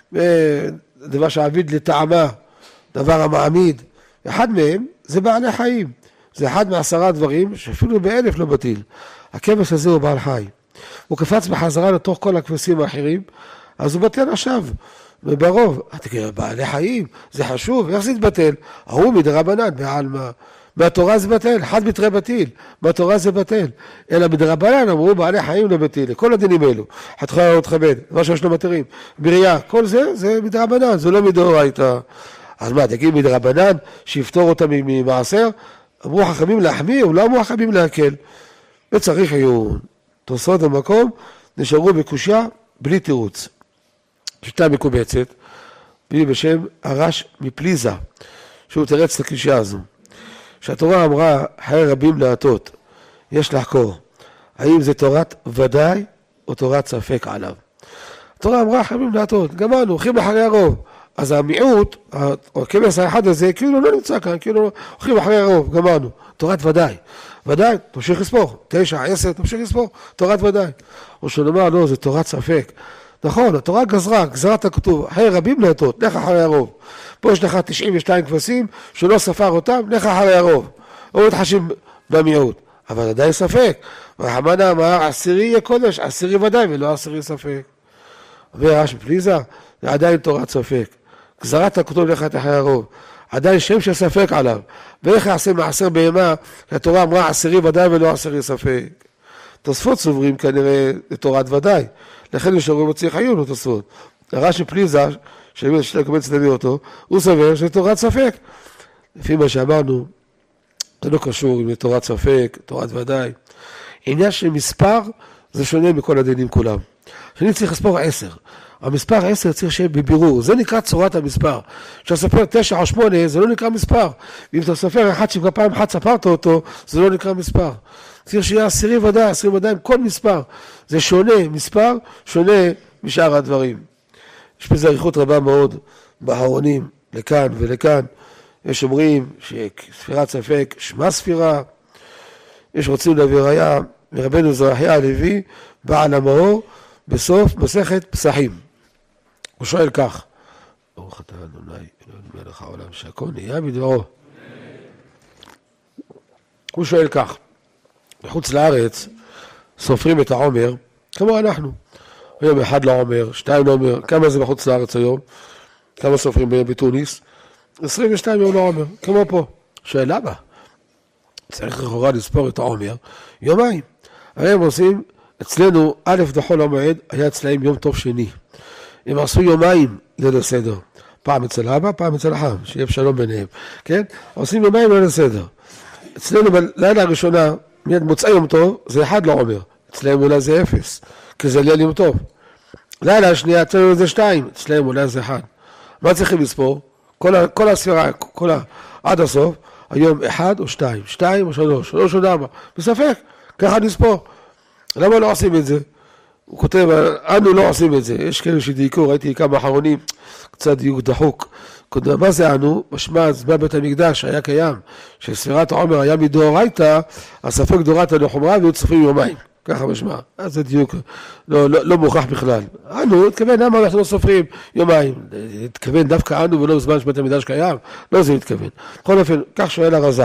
דבר שעביד לטעמה, דבר המעמיד, אחד מהם זה בעלי חיים, זה אחד מ10 דברים שאפילו ב1,000 לא בטיל. הכבש הזה הוא בעל חי, הוא קפץ בחזרה לתוך כל הכבשים האחרים, אז הוא בטל עכשיו, וברוב, בעלי חיים, זה חשוב, איך זה יתבטל? ההוא מדרבנן, בעלמא, מהתורה זה בטל, אחד מתרי בטיל, מהתורה זה בטל, אלא מדרבנן אמרו בעלי חיים לא בטיל, כל הדינים האלו, חתיכה לא תכבד, מה שיש לו מטרים, בריאה, כל זה, זה מדרבנן, זה לא מדאורייתא. אז מה, תגיד מדרבנן, שיפתור אותם ממעשר, אמרו חכמים להחמיר, לא אמרו חכמים להקל, וצריך עיון, תוספות במקום, נשארו בקושיה, בלי תירוץ. שיטה מקובצת, בשם הרש מפליזה, שהוא תרץ לקושיה הזו. שהתורה אמרה, חיי רבים להטות, יש לחקור, האם זה תורת ודאי או תורת ספק עליו. התורה אמרה, חיי רבים להטות, גמרנו, הולכים אחרי הרוב, אז המיעוט, או הכבש האחד הזה, כאילו לא נמצא כאן, כאילו הולכים אחרי הרוב, גמרנו, תורת ודאי. ודאי, תמשיך לספור, 9, 10, תמשיך לספור, תורת ודאי. או שנאמר, לא, זה תורת ספק. נכון, התורה גזרה, גזרת הכתוב, חיי רבים להטות, לך אחרי הרוב. פה יש לך 92 כבשים, שלא ספר אותם, לך אחרי הרוב. או מתחשים במיעוט. אבל עדיין ספק. רחמנא אמר, עשירי יהיה קודש, עשירי ודאי ולא עשירי ספק. ורש פליזה, זה עדיין תורת ספק. גזרת הכתוב לך את החיי הרוב. עדיין שם של ספק עליו. ואיך יעשה מעשר בהמה, התורה אמרה עשירי ודאי ולא עשירי ספק. תוספות סוברים כנראה לתורת ודאי. לכן נשארו מוציא חיון לתוספות. הרש פליזה, שאני לקבץ להביא אותו, הוא סובר שזה תורת ספק. לפי מה שאמרנו, זה לא קשור עם תורת ספק, תורת ודאי. עניין של מספר זה שונה מכל הדינים כולם. שאני צריך לספור 10. המספר 10 צריך שיהיה בבירור. זה נקרא צורת המספר. כשספר 9 או 8 זה לא נקרא מספר. ואם אתה ספר אחד שכבר פעם אחת ספרת אותו, זה לא נקרא מספר. צריך שיהיה עשירי ודאי, עשירי ודאי עם כל מספר. זה שונה, מספר שונה משאר הדברים. יש בזה אריכות רבה מאוד בהרונים, לכאן ולכאן. יש אומרים שספירת ספק שמה ספירה. יש רוצים להביא ראיה מרבנו זרחיה הלוי, בעל המאור, בסוף מסכת פסחים. הוא שואל כך, ברוך אתה ה' אלוהינו מלך העולם שהכל נהיה בדברו. הוא שואל כך, בחוץ לארץ סופרים את העומר, כמו אנחנו. היום 1 לעומר, 2 לעומר, כמה זה בחוץ לארץ היום? כמה סופרים בתוניס? 22 יום לעומר, כמו פה. שואל למה? צריך לכאורה לספור את העומר יומיים. הרי הם עושים, אצלנו א' דחול המועד היה אצלהם יום טוב שני. הם עשו יומיים ליל הסדר. פעם אצל אבא, פעם אצל החם, שיהיה שלום ביניהם. כן? עושים יומיים ליל הסדר. אצלנו בלילה הראשונה, מיד מוצאי יום טוב, זה 1 לעומר. אצלהם אולי זה 0, כי זה ליל יום טוב. לילה השנייה, אצלנו זה 2, אצלהם אולי זה 1. מה צריכים לספור? כל הספירה, עד הסוף, היום 1 או 2, 2 או 3, 3 או 4, בספק, ככה נספור. למה לא עושים את זה? הוא כותב, אנו לא עושים את זה. יש כאלה שדייקו, ראיתי כמה אחרונים, קצת דיוק דחוק. מה זה אנו? משמע, זמן בית המקדש היה קיים, שספירת העומר היה מדאורייתא, הספק דאורייתא לחומרה, והיו צופים יומיים. ככה משמע. אז זה דיוק לא מוכח בכלל. אנו, התכוון, למה אנחנו לא סופרים יומיים? התכוון דווקא אנו ולא זמן שבית המקדש קיים? לא זה התכוון. בכל אופן, כך שואל הרזה.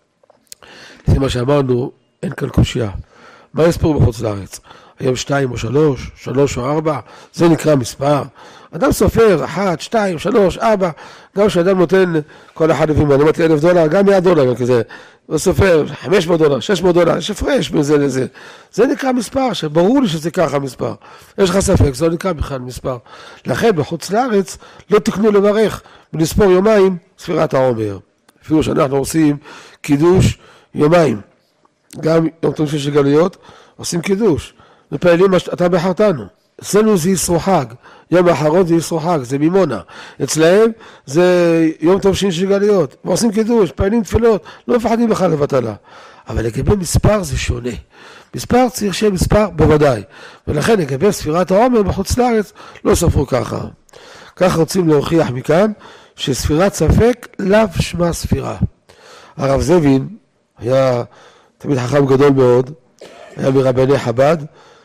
לפי מה שאמרנו, אין כאן קושיה. מה יספרו בחוץ לארץ? היום 2 או 3, 3 או 4, זה נקרא מספר. אדם סופר 1, 2, 3, 4, גם שאדם נותן כל אחד לפי מה, נאמרתי $1,000, גם $100 כזה. הוא סופר $500, $600, יש הפרש בזה לזה. זה נקרא מספר, שברור לי שזה ככה מספר. יש לך ספק, זה לא נקרא בכלל מספר. לכן בחוץ לארץ לא תקנו לברך ולספור יומיים ספירת העומר. אפילו שאנחנו עושים קידוש יומיים. גם יום טוב של גלויות עושים קידוש. מפעילים אתה בחרתנו. אצלנו זה ישרו חג. יום האחרון זה ישרו חג, זה מימונה. אצלהם זה יום טוב של גלויות. ועושים קידוש, פעילים תפילות, לא מפחדים בכלל לבטלה. אבל לגבי מספר זה שונה. מספר צריך שיהיה מספר בוודאי. ולכן לגבי ספירת העומר בחוץ לארץ לא ספרו ככה. כך רוצים להוכיח מכאן שספירת ספק לאו שמה ספירה. הרב זבין היה תמיד חכם גדול מאוד, היה מרבני חב"ד,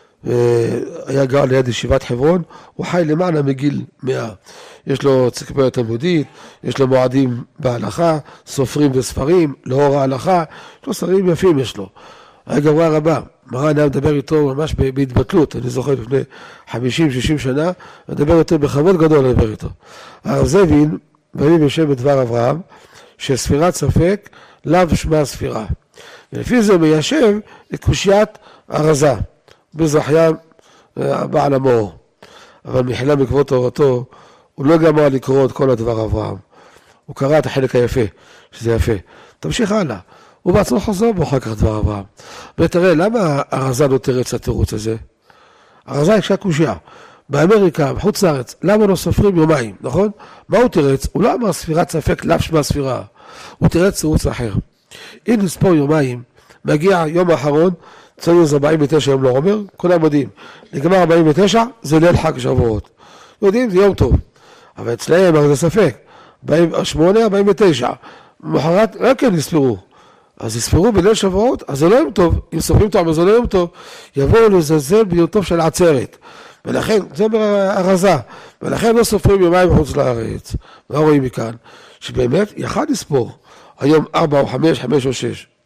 היה גר ליד ישיבת חברון, הוא חי למעלה מגיל 100. יש לו אנציקלופדיה תלמודית, יש לו מועדים בהלכה, סופרים וספרים, לאור ההלכה, יש לו ספרים יפים יש לו. היה גבוה רבה, מרן היה מדבר איתו ממש בהתבטלות, אני זוכר לפני 50-60 שנה, מדבר איתו בכבוד גדול לדבר איתו. הרב זבין, מביא בשם בדבר אברהם, שספירת ספק לאו שמה ספירה. ולפי זה מיישב את קושיית הרזה, בזרחיה בעל המאור. אבל מחילה מכבוד תורתו, הוא לא גמר לקרוא את כל הדבר אברהם. הוא קרא את החלק היפה, שזה יפה. תמשיך הלאה. הוא בעצמו חוזר בו אחר כך דבר אברהם. ותראה, למה הרזה לא תרץ התירוץ הזה? הרזה יקשה קושיה. באמריקה, בחוץ לארץ, למה לא סופרים יומיים, נכון? מה הוא תרץ? הוא לא אמר ספירת ספק לאו שמה ספירה. הוא תרץ תירוץ אחר. אם נספור יומיים, מגיע יום האחרון, אצלנו זה 49 יום לעומר, כולם יודעים. נגמר 49, זה ליל חג שבועות. יודעים, זה יום טוב. אבל אצלהם, הרי זה ספק. 48, 49. מחרת, רק כן נספרו. אז יספרו בליל שבועות, אז זה לא יום טוב. אם סופרים אותו, אבל זה לא יום טוב, יבואו לזלזל ביום טוב של עצרת. ולכן, זה אומר הרזה. ולכן לא סופרים יומיים בחוץ לארץ. מה רואים מכאן? שבאמת, יחד לספור. היום 4 או 5, 5 או 6.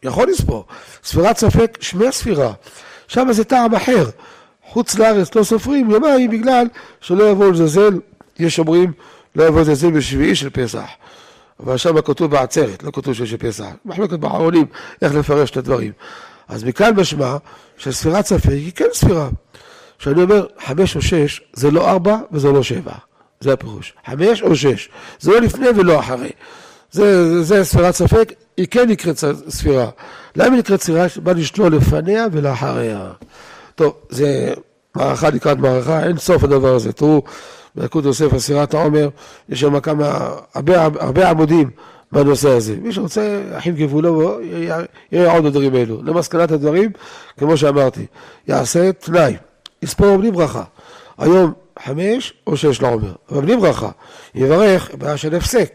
יכול לספור. ספירת ספק, שמי ספירה. שם זה טעם אחר. חוץ לארץ לא סופרים יומיים בגלל שלא יבואו לזלזל, יש אומרים, לא יבואו לזלזל בשביעי של פסח. אבל שם כתוב בעצרת, לא כתוב של פסח. מחלוקת באחרונים, איך לפרש את הדברים. אז מכאן משמע שספירת ספק היא כן ספירה. כשאני אומר 5 או 6, זה לא 4 וזה לא 7. זה הפירוש. 5 או 6. זה לא לפני ולא אחרי. זה ספירת ספק, היא כן נקראת ספירה. למה היא נקראת ספירה? בא לשלול לפניה ולאחריה. טוב, זה מערכה לקראת מערכה, אין סוף הדבר הזה. תראו, בילקוט יוסף, ספירת העומר, יש שם הרבה עמודים בנושא הזה. מי שרוצה, אחים גבולו, יראה עוד הדברים האלו. למסקנת הדברים, כמו שאמרתי, יעשה תנאי, יספור בלי ברכה. היום 5 או 6 לעומר, אבל בלי ברכה. יברך בעיה של הפסק.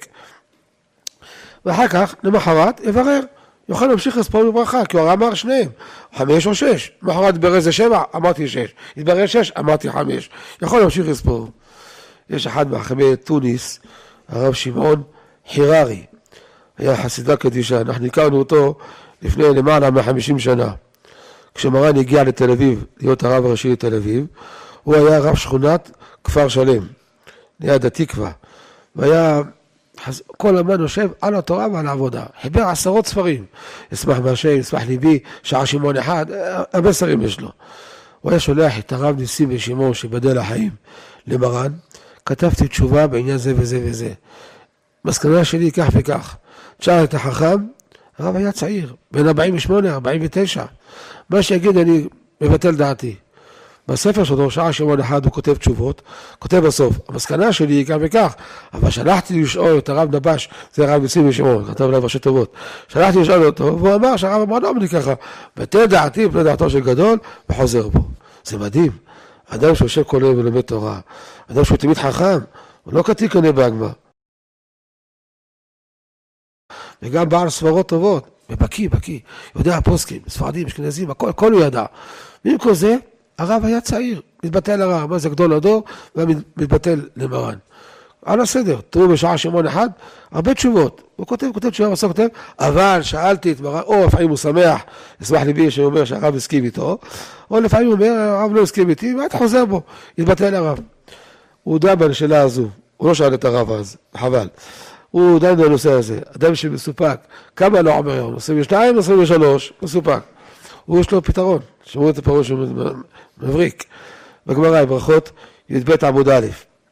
ואחר כך, למחרת, יברר. יוכל להמשיך לספור בברכה, כי הוא אמר שניהם, 5 או 6. מחרת יתברר זה 7, אמרתי 6. יתברר 6, אמרתי 5. יכול להמשיך לספור. יש אחד מחכמי תוניס, הרב שמעון חיררי. היה חסידה קדישה, אנחנו הכרנו אותו לפני למעלה מ-50 שנה. כשמרן הגיע לתל אביב, להיות הרב הראשי לתל אביב, הוא היה רב שכונת כפר שלם, ליד התקווה. והיה כל הזמן יושב על התורה ועל העבודה. חיבר 10 ספרים. אשמח מהשם, אשמח ליבי, שעה שמעון אחד, הרבה ספרים יש לו. הוא היה שולח את הרב ניסים ושמעון שבדל החיים למרן, כתבתי תשובה בעניין זה וזה וזה. מסקנה שלי כך וכך. תשאל את החכם, הרב היה צעיר, בין 48, 49. מה שיגיד אני מבטל דעתי. בספר שלו, שעה שמעון אחד, הוא כותב תשובות, כותב בסוף, המסקנה שלי היא כך וכך, אבל שלחתי לשאול את הרב נבש, זה הרב ניסים ושמעון, כתב עליו ראשי טובות, שלחתי לשאול אותו, והוא אמר שהרב אמר לא אמר ככה, ותן דעתי בפני דעתו של גדול, וחוזר בו. זה מדהים. אדם שיושב כל יום ולומד תורה, אדם שהוא תמיד חכם, הוא לא קטי קנה בהגמה. וגם בעל סברות טובות, ובקי, יודע פוסקים, ספרדים, אשכנזים, הכל הוא ידע. ועם כל זה, הרב היה צעיר, מתבטל הרב, מה זה גדול הדור, ומתבטל למרן. על הסדר, תראו בשעה שמעון אחד, הרבה תשובות. הוא כותב תשובה, בסוף כותב, אבל שאלתי את מרן, או לפעמים הוא שמח, אשמח ליבי שאומר שהרב הסכים איתו, או לפעמים הוא אומר, הרב לא הסכים איתי, ואת חוזר בו, יתבטל הרב. הוא דן בנשאלה הזו, הוא לא שאל את הרב אז, חבל. הוא דן בנושא הזה, אדם שמסופק, כמה לא עומר היום, 22, 23, מסופק. הוא יש לו פתרון, שמעו את הפרון שהוא מבריק. בגמרא, ברכות, י"ב עמוד א',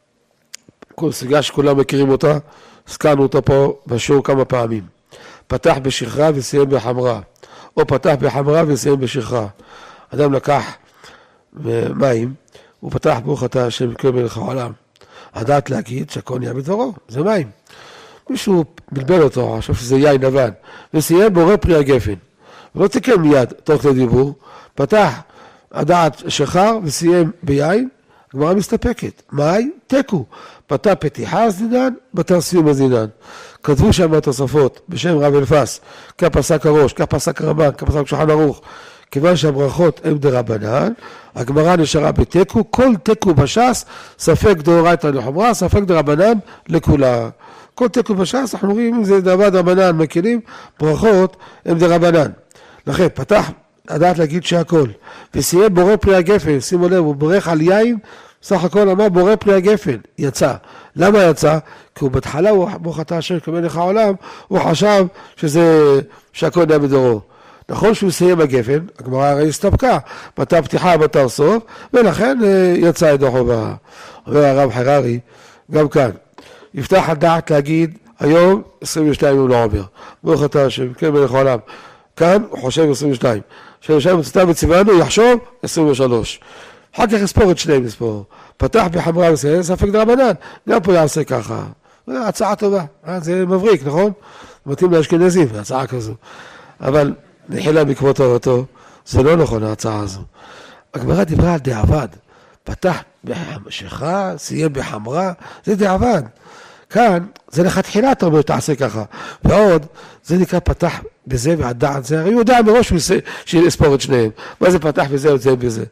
כל סוגיה שכולם מכירים אותה, הזכרנו אותה פה בשיעור כמה פעמים. פתח בשכרה וסיים בחמרה, או פתח בחמרה וסיים בשכרה. אדם לקח מים, הוא פתח ברוך אתה השם כל מלך העולם. הדעת להגיד שהכל נהיה בדברו, זה מים. מישהו בלבל אותו, חשב שזה יין לבן, וסיים בורא פרי הגפן. ולא תקן מיד תוך כדי דיבור, פתח הדעת שחר וסיים ביין, הגמרא מסתפקת. מים? תקו. פתח פתיחה אז דינן, פתח סיום אז דינן. כתבו שם התוספות בשם רב אלפס, כך פסק הראש, כך פסק הרמב"ן, כך פסק שולחן ערוך. כיוון שהברכות הם דרבנן, הגמרא נשארה בתקו, כל תקו בש"ס, ספק דאורייתא לחומרה, ספק דרבנן לכולה. כל תקו בש"ס, אנחנו רואים אם זה דבר דרבנן מקלים, ברכות הם דרבנן. לכן, פתח הדעת להגיד שהכל, וסיים בורא פרי הגפן, שימו לב, הוא בורך על יין, סך הכל אמר בורא פרי הגפן, יצא. למה יצא? כי הוא בהתחלה, ברוך אתה השם כמלך העולם, הוא חשב שהכל נהיה בדורו. נכון שהוא סיים הגפן, הגמרא הרי הסתפקה, מתי פתיחה, מתי סוף, ולכן יצא ידו חובה. אומר הרב חיררי, גם כאן, יפתח הדעת להגיד, היום 22 יום לא עובר. ברוך אתה השם כמלך העולם. כאן הוא חושב 22. כשם מצאתה בצבענו יחשוב 23. אחר כך יספור את שניהם לספור. פתח בחמרה וסיים, ספק דרבנן. גם פה יעשה ככה. הצעה טובה. זה מבריק, נכון? מתאים לאשכנזים, הצעה כזו. אבל נחילה בעקבות תורתו, זה לא נכון ההצעה הזו. הגמרא דיברה על דעבד. פתח בשכרה, סיים בחמרה, זה דעבד. כאן, זה לכתחילה אתה אומר, תעשה ככה. ועוד, זה נקרא פתח בזה והדעת זה, הרי הוא יודע מראש שיספור את שניהם. מה זה פתח בזה או זה בזה?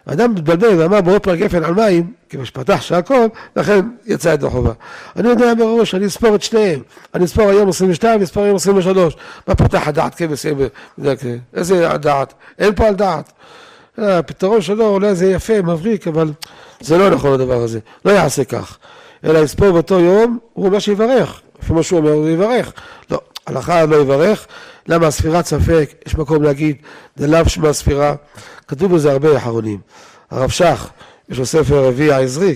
אדם מתבלבל ואמר בורא פרק גפן על מים, כיוון שפתח שהכל, לכן יצא ידי חובה. אני יודע בראש, אני אספור את שניהם, אני אספור היום 22, אני אספור היום 23, מה פתח הדעת כבסיים, איזה הדעת? אין פה על דעת. הפתרון שלו אולי זה יפה, מבריק, אבל זה לא נכון הדבר הזה, לא יעשה כך. אלא יספור באותו יום, הוא אומר שיברך, לפי מה שהוא אומר, הוא יברך. לא, הלכה לא יברך. למה? ספירת ספק, יש מקום להגיד, זה לאו שמה ספירה, כתוב בזה הרבה אחרונים. הרב שך, יש לו ספר אבי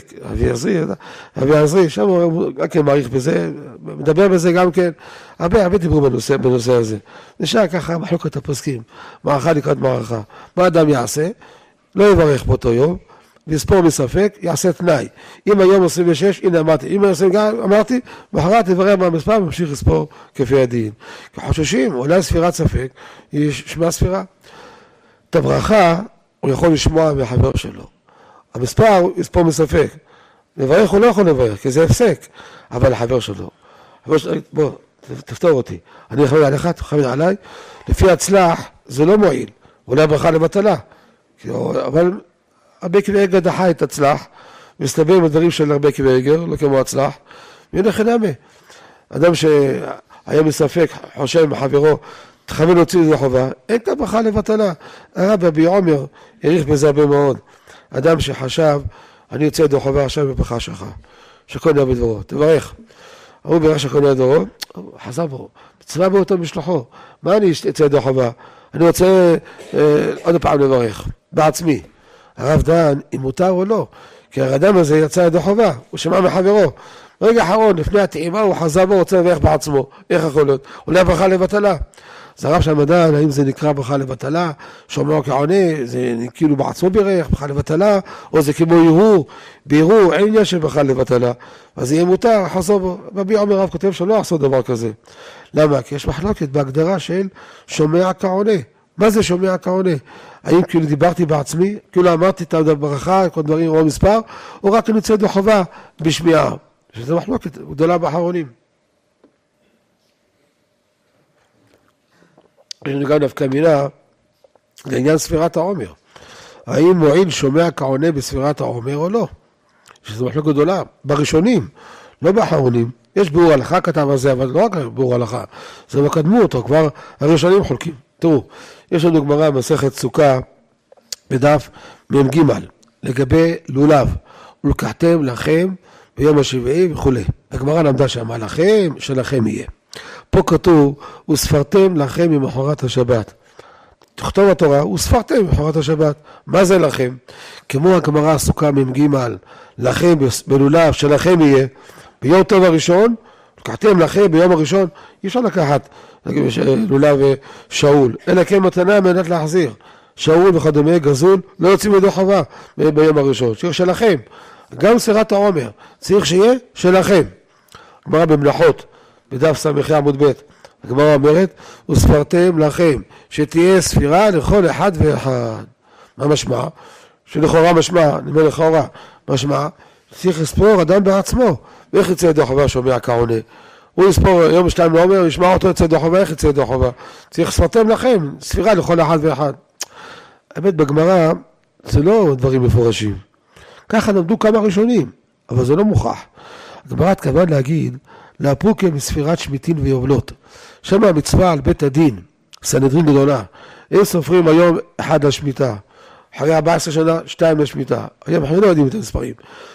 העזרי, שם הוא גם כן מעריך בזה, מדבר בזה גם כן, הרבה דיברו בנושא הזה. נשאר ככה מחלוקת הפוסקים, מערכה לקראת מערכה. מה אדם יעשה? לא יברך באותו יום, ויספור מספק, יעשה תנאי. אם היום 26, הנה אמרתי, אם אמרתי, מחרת יברר מהמספר, וממשיך לספור כפי הדין. כי חוששים, אולי ספירת ספק, ישמע ספירה. את הברכה, הוא יכול לשמוע מהחבר שלו. המספר, הוא יספור מספק. לברך הוא לא יכול לברך, כי זה הפסק. אבל החבר שלו, בוא, תפתור אותי. אני חייב עליך, תחייב עליי. לפי הצלח, זה לא מועיל. אולי הברכה לבטלה. אבל הרבה כבי אגר דחה את הצלח, מסתבר בדברים של הרבה כבי אגר, לא כמו הצלח, והנה חינמי. אדם שהיה מספק, חושב מחברו, תכוון להוציא לזה חובה, אין את הברכה לבטלה. הרב רבי עומר העריך בזה הרבה מאוד. אדם שחשב, אני יוצא ידי חובה עכשיו בברכה שלך, שכל יום בדברו, תברך. הוא ברך שכל יום בדברו, חזר בו, מצווה באותו משלוחו. מה אני יוצא ידי חובה? אני רוצה עוד פעם לברך, בעצמי. הרב דן, אם מותר או לא, כי האדם הזה יצא ידי חובה, הוא שמע מחברו. רגע אחרון, לפני הטעימה, הוא חזר בו, רוצה לברך בעצמו. איך יכול להיות? אולי ברכה לבטלה. אז הרב שם דן, האם זה נקרא ברכה לבטלה, שומע כעונה, זה כאילו בעצמו בירך, ברכה לבטלה, או זה כמו ערעור, בערעור, אין עניין של ברכה לבטלה. אז יהיה מותר, חזור בו. רבי עומר רב כותב שלא יעשו דבר כזה. למה? כי יש מחלוקת בהגדרה של שומע כעונה. מה זה שומע כעונה? האם כאילו דיברתי בעצמי, כאילו אמרתי את הברכה, כל דברים או מספר, או רק אני יוצא בחובה בשמיעה, שזה מחלוקת גדולה באחרונים. יש לנו גם דווקא מילה לעניין ספירת העומר. האם מועיל שומע כעונה בספירת העומר או לא? שזה מחלוקת גדולה, בראשונים, לא באחרונים. יש ביאור הלכה כתב על זה, אבל לא רק ביאור הלכה, זה לא קדמו אותו, כבר הראשונים חולקים. תראו, יש לנו גמרא מסכת סוכה בדף מ"ג לגבי לולב, ולקחתם לכם ביום השבעי וכו'. הגמרא למדה שאמרה לכם, שלכם יהיה. פה כתוב, וספרתם לכם ממחרת השבת. תכתוב התורה, וספרתם ממחרת השבת. מה זה לכם? כמו הגמרא הסוכה מ"ג, לכם בלולב, שלכם יהיה. ביום טוב הראשון, לקחתם לכם ביום הראשון, אי אפשר לקחת לולב ושאול, אלא כן מתנה מנת להחזיר. שאול וכדומה גזול, לא יוצאים ידי חובה ביום הראשון, צריך שלכם. גם ספירת העומר, צריך שיהיה שלכם. הגמרא במלאכות, בדף ס"ח עמוד ב', הגמרא אומרת, וספרתם לכם, שתהיה ספירה לכל אחד ואחד. מה משמע? שלכאורה משמע, נאמר לכאורה, משמע, צריך לספור אדם בעצמו. ואיך יצא ידי חובה שומע כעונה? הוא יספור יום 2 לעומר, ישמע אותו יצא ידי חובה, איך יצא ידי חובה? צריך ספרתם לכם, ספירה לכל אחד ואחד. האמת, בגמרא זה לא דברים מפורשים. ככה למדו כמה ראשונים, אבל זה לא מוכח. הגמרא התכוון להגיד, להפרוקה מספירת שמיטין ויובלות. שם המצווה על בית הדין, סנהדרין גדולה. הם סופרים היום 1 לשמיטה. אחרי 14 שנה, 2 לשמיטה. היום אנחנו לא יודעים את המספרים.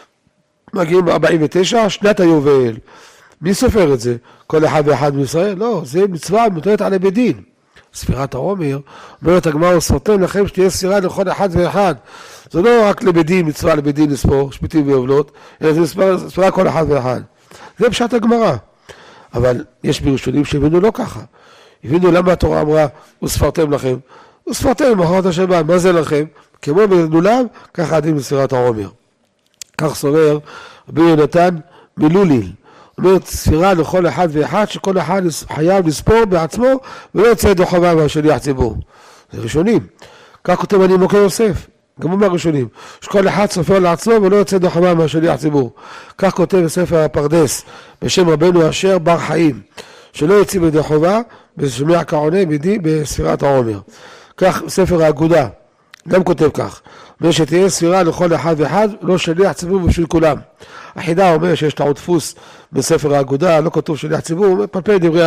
מגיעים 49, שנת היובל. מי סופר את זה? כל אחד ואחד מישראל? לא, זה מצווה מוטלת על בית דין. ספירת העומר, אומרת הגמרא, וספרתם לכם שתהיה ספירה לכל אחד ואחד. זה לא רק לבית דין, מצווה לבית דין לספור, שמיטין ויובלות, אלא זה ספירה כל אחד ואחד. זה פשט הגמרא. אבל יש בראשונים שהבינו לא ככה. הבינו למה התורה אמרה, וספרתם לכם. וספרתם מחרת השבת, מה זה לכם? כמו בלולב, ככה הדין בספירת העומר. כך סובר רבי יונתן מלוליל. אומרת, ספירה לכל אחד ואחד, שכל אחד חייב לספור בעצמו, ולא יוצא ידי חובה מהשליח ציבור. זה ראשונים. כך כותב אני מוקר יוסף, גם הוא מהראשונים. שכל אחד סופר לעצמו, ולא יוצא ידי חובה מהשליח ציבור. כך כותב בספר הפרדס, בשם רבנו אשר בר חיים, שלא יוצאים ידי חובה, בשמיע כעונה בספירת העומר. כך ספר האגודה, גם כותב כך, אומר שתהיה ספירה לכל אחד ואחד, לא שליח ציבור בשביל כולם. החידה אומר שיש טעות דפוס בספר האגודה, לא כתוב שליח ציבור, פלפל דברי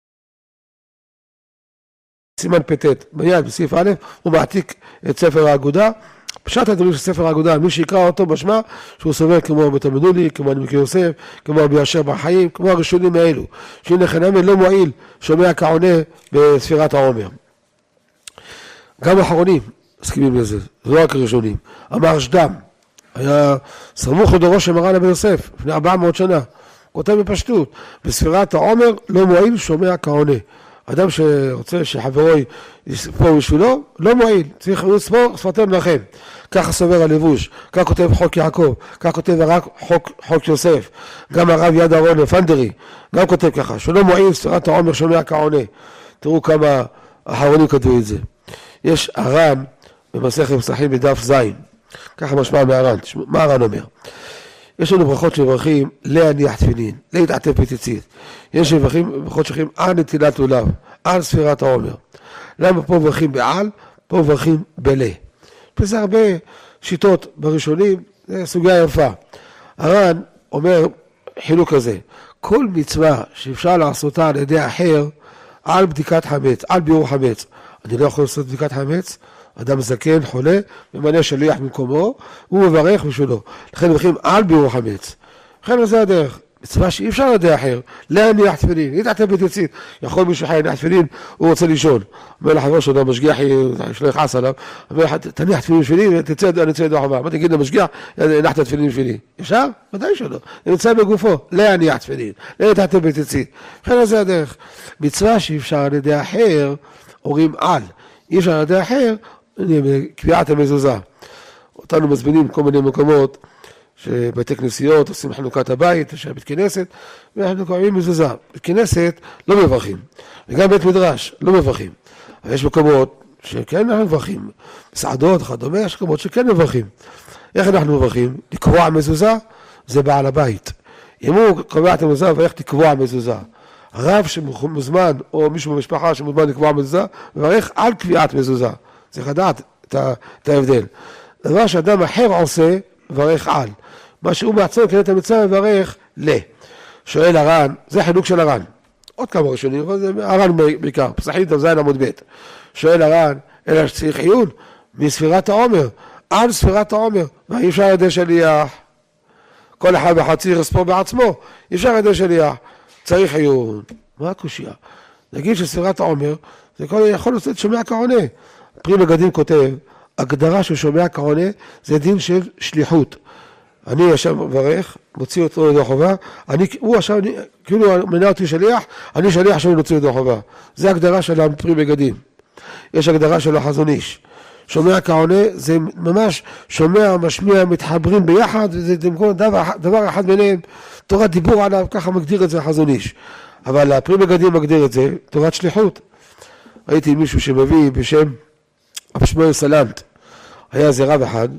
סימן פטט, ביד בסעיף א', הוא מעתיק את ספר האגודה. פשט הדברים של ספר האגודה, מי שיקרא אותו משמע שהוא סובר כמו בתלמודולי, כמו עמק יוסף, כמו רבי אשר בר חיים, כמו הראשונים האלו, שהנה חנמי לא מועיל, שומע כעונה בספירת העומר. גם האחרונים מסכימים לזה, זה לא רק הראשונים. אמר שדם, היה סמוך לדורו של מרן בן יוסף, לפני 400 שנה, כותב בפשטות, בספירת העומר לא מועיל, שומע כעונה. אדם שרוצה שחברו יספור בשבילו, לא מועיל, צריך לספור, ספרתם לכם. ככה סובר הלבוש, כך כותב חוק יעקב, כך כותב רק חוק יוסף. גם הרב יד אהרון פנדרי, גם כותב ככה, שלא מועיל, ספירת העומר שומע כעונה. תראו כמה האחרונים כתבו את זה. יש הר"ן במסכת מסכים בדף ז', ככה משמע מהר"ן, מה הר"ן אומר? יש לנו ברכות שמברכים להניח תפילין, להתעטף בציצית. יש ברכות שמברכים על נטילת לולב, על ספירת העומר. למה פה מברכים בעל, פה מברכים בלה. וזה הרבה שיטות בראשונים, זה סוגיה יפה. הר"ן אומר חילוק כזה, כל מצווה שאפשר לעשותה על ידי אחר, על בדיקת חמץ, על ביאור חמץ. אני לא יכול לעשות בדיקת חמץ, אדם זקן, חולה, ממנה שליח במקומו, הוא מברך בשבילו. לכן מברכים על ביאור חמץ. לכן זה הדרך. מצווה שאי אפשר לדעת אחר, להניח תפילין, להתעטף בציצית. יכול מישהו חי להניח תפילין, הוא רוצה לישון. אומר לחבר שלו, משגיח, שלא יכעס עליו, אומר, תניח תפילין בשבילי, אני אצא ידו חובה. מה תגיד למשגיח, הנחת תפילין בשבילי. אפשר? ודאי שלא. זה נמצא בגופו, להניח תפילין, להתעטף בציצית. לכן זה הדרך. מצווה שאי אפשר לדעת אחר, אומרים על. אי אפשר לדעת אחר, קביעת המזוזה. אותנו מזמינים כל מיני מקומות, שבתי כנסיות עושים חנוכת הבית, יש בית כנסת, ואנחנו קוראים מזוזה. בית כנסת לא מברכים, וגם בית מדרש לא מברכים. אבל יש מקומות שכן אנחנו מברכים, מסעדות, כדומה, יש מקומות שכן מברכים. איך אנחנו מברכים? לקבוע מזוזה, זה בעל הבית. אם הוא קובע את המזוזה, ואיך לקבוע מזוזה? הרב שמוזמן, או מישהו במשפחה שמוזמן לקבוע מזוזה, מברך על קביעת מזוזה. צריך לדעת את ההבדל. דבר שאדם אחר עושה, מברך על. מה שהוא מעצור כדי את המצווה מברך ל. שואל הר"ן, זה חילוק של הר"ן. עוד כמה ראשונים, אבל זה הר"ן בעיקר, פסחים תזין עמוד ב'. שואל הר"ן, אלא שצריך עיון מספירת העומר, על ספירת העומר, ואי אפשר ידי שליח. כל אחד בחצי רספור בעצמו, אי אפשר ידי שליח. צריך עיון. מה הקושיה? נגיד שספירת העומר, זה יכול להיות שומע כעונה. פרי מגדים כותב, הגדרה של שומע כעונה זה דין של שליחות. אני עכשיו מברך, מוציא אותו ידו חובה, הוא עכשיו, כאילו מנה אותי שליח, אני שליח עכשיו נוציא ידו חובה. זה הגדרה של פרי מגדים. יש הגדרה של החזון איש. שומע כעונה זה ממש שומע, משמיע, מתחברים ביחד, וזה דבר אחד ביניהם, תורת דיבור עליו, ככה מגדיר את זה החזון איש. אבל הפרי מגדים מגדיר את זה, תורת שליחות. ראיתי מישהו שמביא בשם רב שמואל סלנט, היה איזה רב אחד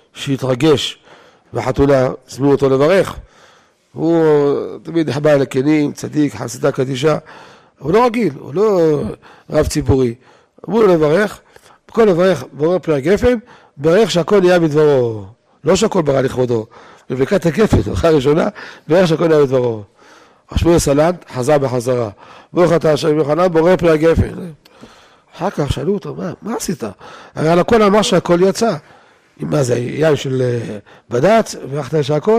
שהתרגש בחתונה, הזמינו אותו לברך. הוא תמיד נחבא אל הכנים, צדיק, חסידה קדישה, הוא לא רגיל, הוא לא רב ציבורי. אמרו לו לברך, בכל לברך בורא פני הגפן, ברך שהכל נהיה מדברו, לא שהכל ברא לכבודו. בברכת הגפן, ברכה ראשונה, ברך שהכל נהיה מדברו. רב שמואל סלנט חזר בחזרה, ברוך אתה השם יוחנן, בורא פני הגפן. אחר כך שאלו אותו, מה עשית? הרי על הכל אמר שהכל יצא. מה זה, יין של בד"ץ, ואחת שהכל?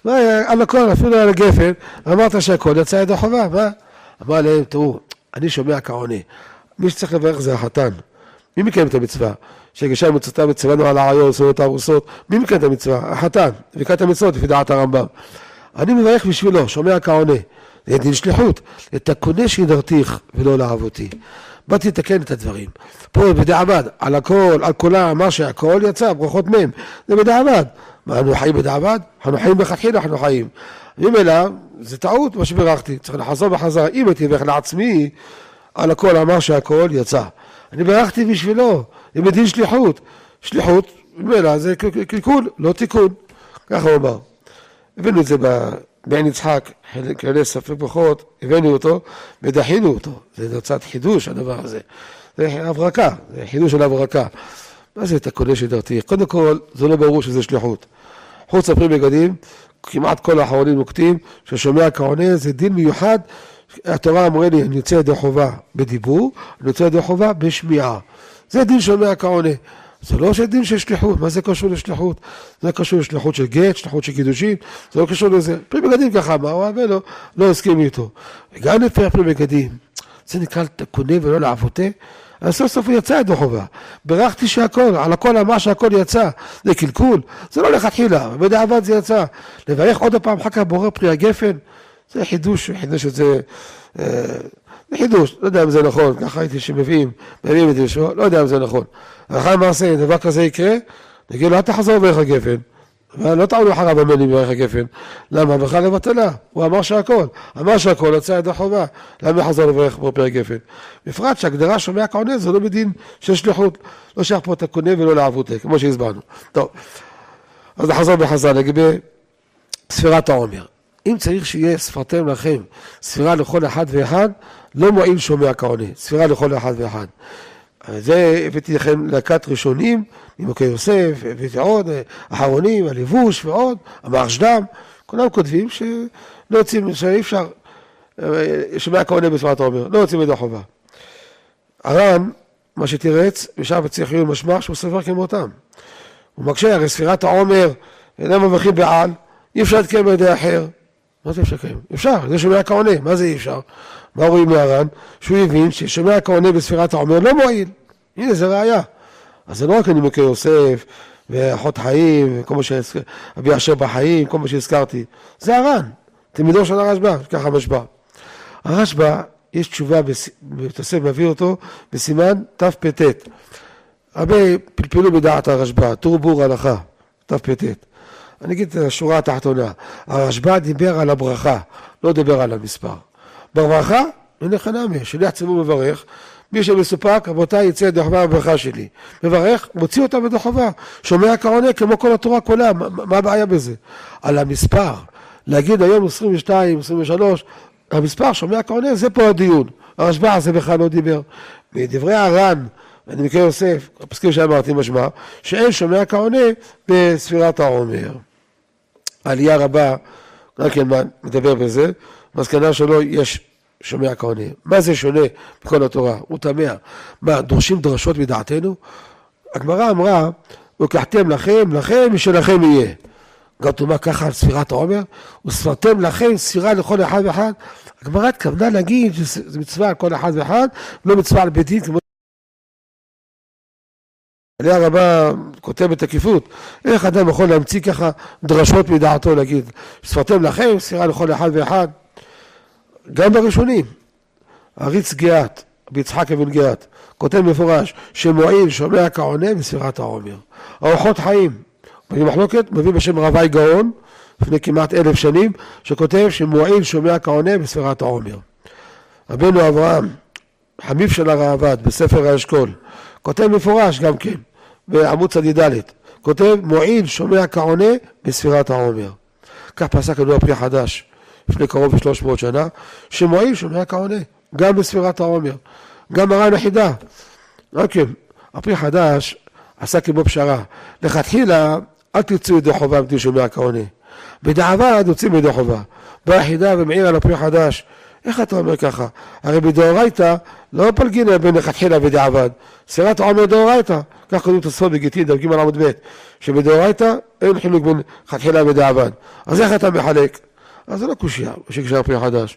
על הכל, אפילו על הגפן, אמרת שהכל יצא ידי חובה, מה? אמר להם, תראו, אני שומע כעונה. מי שצריך לברך זה החתן. מי מקיים את המצווה? שגשה מצוותה מצוונו על העיון, סעודות הרוסות, מי מקיים את המצווה? החתן, ובקעת המצוות, לפי דעת הרמב"ם. אני מברך בשבילו, שומע כעונה. זה דין שליחות, לתקונה שידרתיך ולא לאהבותי. באתי לתקן את הדברים. פה בדעבד, על הכל, על כולה, אמר שהכל יצא, ברכות מהם. זה בדעבד. מה, אנחנו חיים בדעבד? אנחנו חיים בכתחילה, אנחנו חיים. ממילא, זה טעות מה שברכתי. צריך לחזור בחזרה. אם הייתי מברך לעצמי, על הכל אמר שהכל יצא. אני ברכתי בשבילו. זה מדין שליחות. שליחות, ממילא, זה קלקול, לא תיקון. ככה הוא אמר. הבאנו את זה בעין יצחק, כללי ספק ברכות, הבאנו אותו ודחינו אותו. זה נוצאת חידוש הדבר הזה. זה הברקה, זה חידוש של הברקה. מה זה את הקונה שדרתי? קודם כל, זה לא ברור שזה שליחות. חוץ לפרי בגדים, כמעט כל האחרונים נוקטים, ששומע כעונה זה דין מיוחד, התורה אמרה לי, אני יוצא ידי חובה בדיבור, אני יוצא ידי חובה בשמיעה. זה דין שומע כעונה. זה לא דין של שליחות, מה זה קשור לשליחות? זה קשור לשליחות של גט, שליחות של קידושין, זה לא קשור לזה. פרי בגדים ככה, מה הוא אוהב לו? לא הסכים איתו. וגם לפי פרי בגדים, זה נקרא קונה ולא לעבותה, אז סוף סוף הוא יצא ידי חובה. ברכתי שהכל, על הכל אמר שהכל יצא. זה קלקול, זה לא לכתחילה, בדיעבד זה יצא. לברך עוד פעם, אחר כך בורר פרי הגפן, זה חידוש את זה, זה חידוש, לא יודע אם זה נכון, ככה הייתי שמביאים את זה, לא יודע אם זה נכון. אחרי מעשה, דבר כזה יקרה, נגיד לו, אל תחזור ברך הגפן. לא טענו אחריו המנים ברך הגפן. למה? בכלל לבטלה. הוא אמר שהכל, יצא ידי חובה. למה יחזור לברך פרי הגפן? בפרט שהגדרה שומע כעונה, זה לא בדין של שליחות. לא שייך פה את הקונה ולא לעבותה, כמו שהסברנו. טוב, אז נחזור בחזרה לגבי ספירת העומר. אם צריך שיהיה ספרתם לכם ספירה לכל אחד ואחד, לא מועיל שומע כעונה, ספירה לכל אחד ואחד. זה הבאתי לכם להקת ראשונים, נימוקי יוסף, הבאתי עוד, אחרונים, הלבוש ועוד, המרשדם, כולם כותבים שלא יוצאים, שאי אפשר, שומע כעונה בספירת העומר, לא יוצאים ידי חובה. הר"ן, מה שתירץ, בשעה בצריך עיון משמע שהוא ספר כמותם. הוא מקשה, הרי ספירת העומר, אינם מבחין בעל, אי אפשר להתקיים בידי אחר. מה זה אפשר לקיים? אפשר, זה שומע כעונה, מה זה אי אפשר? מה רואים מהר"ן? שהוא הבין ששומע כעונה בספירת העומר לא מועיל. הנה, זה ראיה. אז זה לא רק נימוקי יוסף, ואחות חיים, וכל מה אבי אשר בחיים, כל מה שהזכרתי. זה הר"ן, תלמידו של הרשב"א, ככה משב"א. הרשב"א, יש תשובה, בתוסף מביא אותו, בסימן תפ"ט. הרבה פלפלו בדעת הרשב"א, טור בור הלכה, תפ"ט. אני אגיד את השורה התחתונה, הרשב"א דיבר על הברכה, לא דיבר על המספר. בברכה, הנה חנמי, שליח ציבור מברך, מי שמסופק, רבותיי, יצא ידי חובה בברכה שלי. מברך, מוציא אותה ידי חובה, שומע כעונה כמו כל התורה כולה, מה הבעיה בזה? על המספר, להגיד היום 22, 23, המספר שומע כעונה, זה פה הדיון. הרשב"א הזה בכלל לא דיבר. מדברי הר"ן, אני מכיר יוסף, הפסקים שאמרתי משמע, שאין שומע כעונה בספירת העומר. העלייה רבה, רק כן מדבר בזה, מסקנה שלו יש שומע כעונה. מה זה שונה בכל התורה? הוא תמה. מה, דורשים דרשות מדעתנו? הגמרא אמרה, לקחתם לכם ושלכם יהיה. גם תאמר ככה על ספירת העומר, וספרתם לכם ספירה לכל אחד ואחד. הגמרא התכוונה להגיד שזה מצווה על כל אחד ואחד, לא מצווה על בית דין כמו עליה רבה כותב בתקיפות, איך אדם יכול להמציא ככה דרשות מדעתו להגיד, ספרתם לכם, ספירה לכל אחד ואחד, גם בראשונים, הריץ גאת, ביצחק אבן גאת, כותב מפורש, שמועיל שומע כעונה בספירת העומר. אורחות חיים, במחלוקת, מביא בשם רבי גאון, לפני כמעט 1000 שנים, שכותב שמועיל שומע כעונה בספירת העומר. רבנו אברהם, חמיב של הרעב"ד, בספר האשכול, כותב מפורש גם כן, בעמוד צדיד, כותב מועיל שומע כעונה בספירת העומר. כך פסק לנו הפרי חדש, לפני קרוב ל300 שנה, שמועיל שומע כעונה, גם בספירת העומר. גם הר"ן החידה. אוקיי, הפרי חדש עשה כמו פשרה. לכתחילה, אל תרצו ידי חובה אם שומע כעונה. בדיעבד יוצאים ידי חובה. בא החידה ומעיר על הפרי חדש. איך אתה אומר ככה? הרי בדאורייתא לא פלגין בין לכתחילה ודיעבד. ספירת העומר דאורייתא. כך כתוב תוספות בגיטין, דגים על עמוד ב', שבדאורייתא אין חילוק בין לכתחילה ודיעבד. אז איך אתה מחלק? אז זה לא קושיה, שקשר הפרי חדש.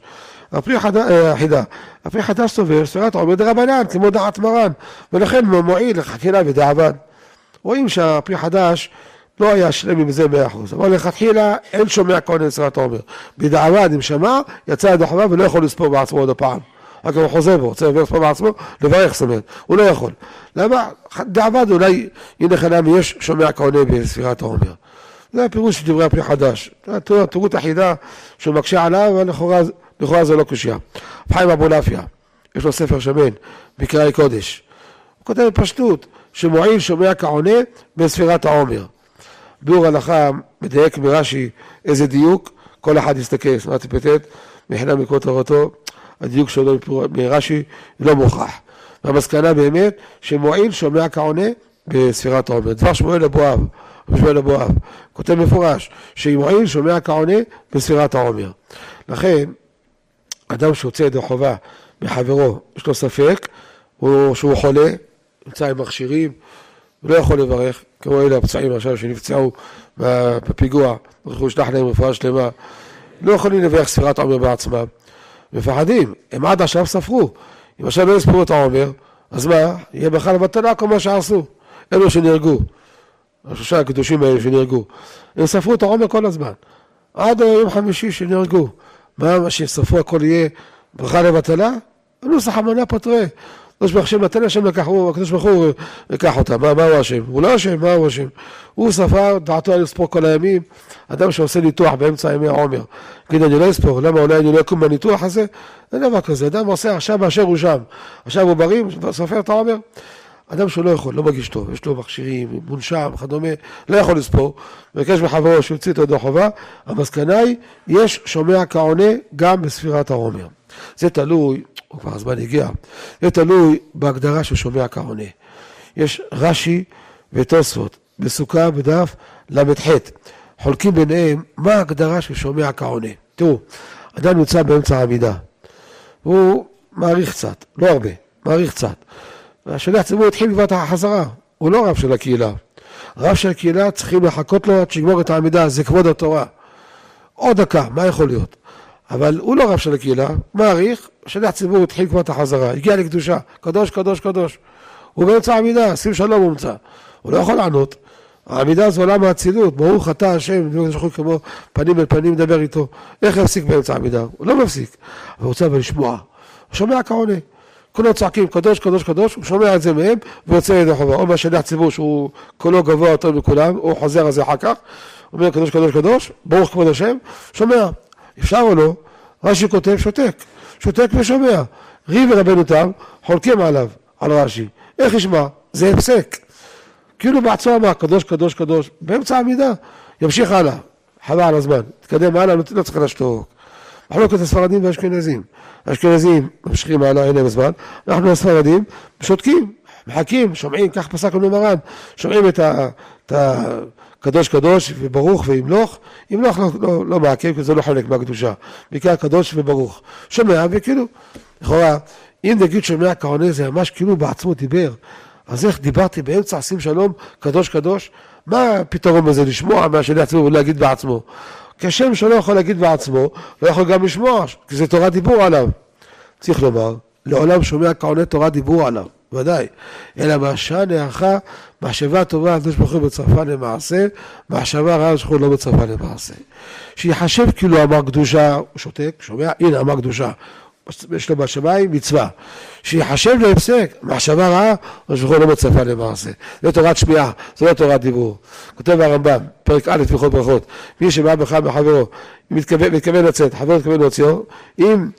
הפרי חדש סובר, ספירת העומר דרבנן, כמו דעת מרן, ולכן מועיל לכתחילה ודיעבד. רואים שהפרי חדש לא היה שלם עם זה 100%, אבל לכתחילה אין שומע כעונה בספירת העומר. בדיעבד, אם שמע, יצא ידי חובה ולא יכול לספור בעצמו עוד הפעם. רק הוא חוזר בו, רוצה לספור בעצמו, לברך סמד, הוא לא יכול. למה? דיעבד אולי, הנה חנמי, יש שומע כעונה בספירת העומר. זה הפירוש של דברי הפרי חדש. תורות אחידה שמקשה עליו, אבל לכאורה זה לא קושיה. חיים אבולעפיה, יש לו ספר שמן, מקראי קודש. הוא כותב בפשטות, שמועיל שומע כעונה בספירת העומר. ביאור הלכה מדייק מרש"י איזה דיוק, כל אחד יסתכל, סמרת פטט, מבחינה מקרוא תורתו, הדיוק שלו מרש"י לא מוכח. והמסקנה באמת, שמועיל שומע כעונה בספירת העומר. דבר שמואל אבואב, כותב מפורש, שמועיל שומע כעונה בספירת העומר. לכן, אדם שיוצא ידי חובה מחברו, יש לו ספק, שהוא חולה, נמצא עם מכשירים, הוא לא יכול לברך, כמו אלה הפצעים עכשיו שנפצעו בפיגוע, אנחנו נשלח להם רפואה שלמה, לא יכולים לברך ספירת העומר בעצמם, מפחדים, הם עד עכשיו ספרו, אם עכשיו לא יספרו את העומר, אז מה? יהיה בכלל בטלה כל מה שעשו, אלו שנהרגו, השלושה הקדושים האלה שנהרגו, הם ספרו את העומר כל הזמן, עד יום חמישי שנהרגו, מה שספרו הכל יהיה ברכה לבטלה? הנוסח המנה פטרה, הקדוש ברוך הוא נתן השם לקח, הקדוש ברוך הוא לקח אותה, מה הוא השם? הוא לא השם, מה הוא השם? הוא ספר, דעתו על לספור כל הימים, אדם שעושה ניתוח באמצע ימי העומר,גיד אני לא אספור, למה אולי אני לא אקום בניתוח הזה? אין דבר כזה, אדם עושה עכשיו באשר הוא שם, עכשיו הוא בריא, סופר את העומר, אדם שהוא לא יכול, לא מגיש טוב, יש לו מכשירים, מונשם, כדומה, לא יכול לספור, מבקש מחברו שיוציא את ידי חובה, המסקנה היא, יש שומע כעונה גם בספירת העומר. זה תלוי, או כבר הזמן הגיע, זה תלוי בהגדרה של שומע כעונה. יש רש"י ותוספות, בסוכה בדף למ"ח, חולקים ביניהם מה ההגדרה של שומע כעונה. תראו, אדם נמצא באמצע העמידה, הוא מעריך קצת, לא הרבה, מעריך קצת. והשליח ציבור התחיל כבר את החזרה, הוא לא רב של הקהילה. רב של הקהילה צריכים לחכות לו עד שיגמור את העמידה, זה כבוד התורה. עוד דקה, מה יכול להיות? אבל הוא לא רב של הקהילה, מעריך, השליח ציבור התחיל כבר את החזרה, הגיע לקדושה, קדוש, קדוש, קדוש. הוא באמצע העמידה, שים שלום הוא מצא. הוא לא יכול לענות. העמידה זו עולם האצילות, ברוך אתה השם, כמו פנים אל פנים מדבר איתו. איך יפסיק באמצע העמידה? הוא לא מפסיק. אבל הוא רוצה אבל לשמוע. הוא שומע כעונה. כולו צועקים קדוש, קדוש, קדוש, הוא שומע את זה מהם ויוצא ידי חובה. או מהשליח ציבור שהוא קולו גבוה יותר מכולם, הוא חוזר על זה אחר כך, הוא אומר קדוש, קדוש, קדוש, ברוך כבוד השם, שומע. אפשר או לא? רש"י כותב שותק, שותק ושומע. ריב ורבנו תם חולקים עליו, על רש"י. איך ישמע? זה הפסק. כאילו בעצמו אמר קדוש, קדוש, קדוש, באמצע העמידה, ימשיך הלאה, חבל על הזמן, תתקדם הלאה, לא צריך לשתוק. מחלוקת הספרדים והאשכנזים. האשכנזים ממשיכים הלאה, אין להם זמן, אנחנו הספרדים שותקים, מחכים, שומעים, כך פסק לנו מרן, שומעים את הקדוש קדוש וברוך וימלוך, ימלוך לא מעכב, כי זה לא חלק מהקדושה, בעיקר קדוש וברוך. שומע וכאילו, לכאורה, אם נגיד שומע כעונה זה ממש כאילו בעצמו דיבר, אז איך דיברתי באמצע שים שלום, קדוש קדוש, מה הפתרון בזה לשמוע מהשליח ציבור ולהגיד בעצמו? כשם שלא יכול להגיד בעצמו, לא יכול גם לשמוע, כי זה תורת דיבור עליו. צריך לומר, לעולם שומע כעונה תורת דיבור עליו, ודאי. אלא מהשעה נערכה, מחשבה טובה, הקדוש ברוך הוא בצרפה למעשה, מחשבה רעה הקדוש ברוך הוא לא בצרפה למעשה. שיחשב כאילו אמר קדושה, הוא שותק, שומע, הנה אמר קדושה, יש לו בשמיים מצווה. שיחשב להפסק, מחשבה רעה, הקדוש ברוך הוא לא בצרפה למעשה. זה תורת שמיעה, זה לא תורת דיבור. כותב הרמב"ם, פרק א' הלכות ברכות, מי שבא בך בחברו, מתכוון לצאת, חברו מתכוון להוציאו, אם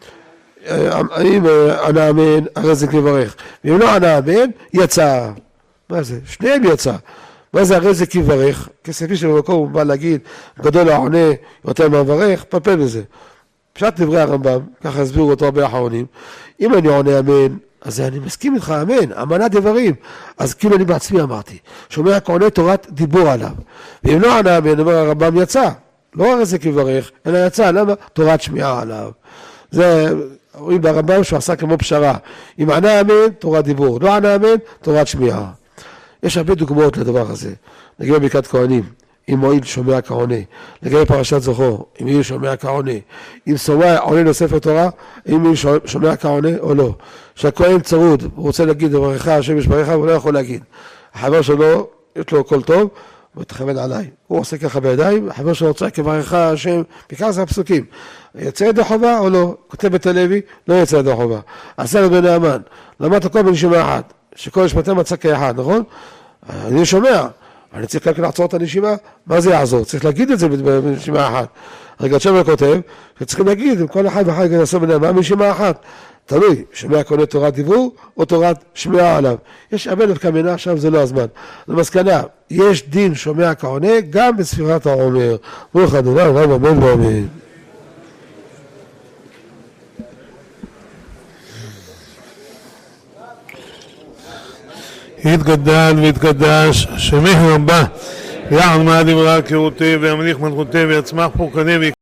ענה אמן, הרי זה כברך. ואם לא ענה אמן, יצא. מה זה? שניהם יצא. מה זה הרי זה כברך? כספי שבמקום הוא בא להגיד, גדול העונה, יותר מהברך, פלפל בזה. פשט דברי הרמב"ם, ככה הסבירו אותו הרבה אחרונים, אם אני עונה אמן, אז אני מסכים איתך, אמן, אמנת דברים. אז כאילו אני בעצמי אמרתי, שומע כעונה תורת דיבור עליו. ואם לא ענה אמן, אומר הרמב"ם יצא. לא הרי זה כברך, אלא יצא, למה? תורת שמיעה עליו. זה, רואים ברמב"ם שהוא עשה כמו פשרה. אם ענה אמן, תורת דיבור. לא ענה אמן, תורת שמיעה. יש הרבה דוגמאות לדבר הזה. לגבי ברכת כהנים, אם מועיל שומע כעונה. לגבי פרשת זכור, אם מועיל שומע כעונה. אם שומע עונה לספר תורה, אם מועיל שומע כעונה או לא. שהכהן צרוד, הוא רוצה להגיד דברך, השם ישברך, הוא לא יכול להגיד. החבר שלו, יש לו קול טוב, הוא תכוון עליי. הוא עושה ככה בידיים, החבר שלו רוצה כברך השם, בעיקר זה הפסוקים. יצא ידי חובה או לא? כותב בית הלוי, לא יצא ידי חובה. עשה לבן נאמן, למדת הכל בנשימה אחת, שכל נשמתם מצא כאחד, נכון? אני שומע, אני צריך רק לעצור את הנשימה, מה זה יעזור? צריך להגיד את זה בנשימה אחת. רגע שם כותב, שצריכים להגיד, כל אחד ואחד יעשה בן נאמן בנשימה אחת. תלוי, שומע כהונה תורת דיבור או תורת שמיעה עליו. יש הרבה דווקא מינה, שם זה לא הזמן. למסקנה, יש דין שומע כהונה גם בספירת העומר. ברוך אדוני, רב אמן ואמן. יתגדל ויתקדש, שמי רבה, ויחד מעד דברי הכרותי וימליך מלכותי ויצמח פורקני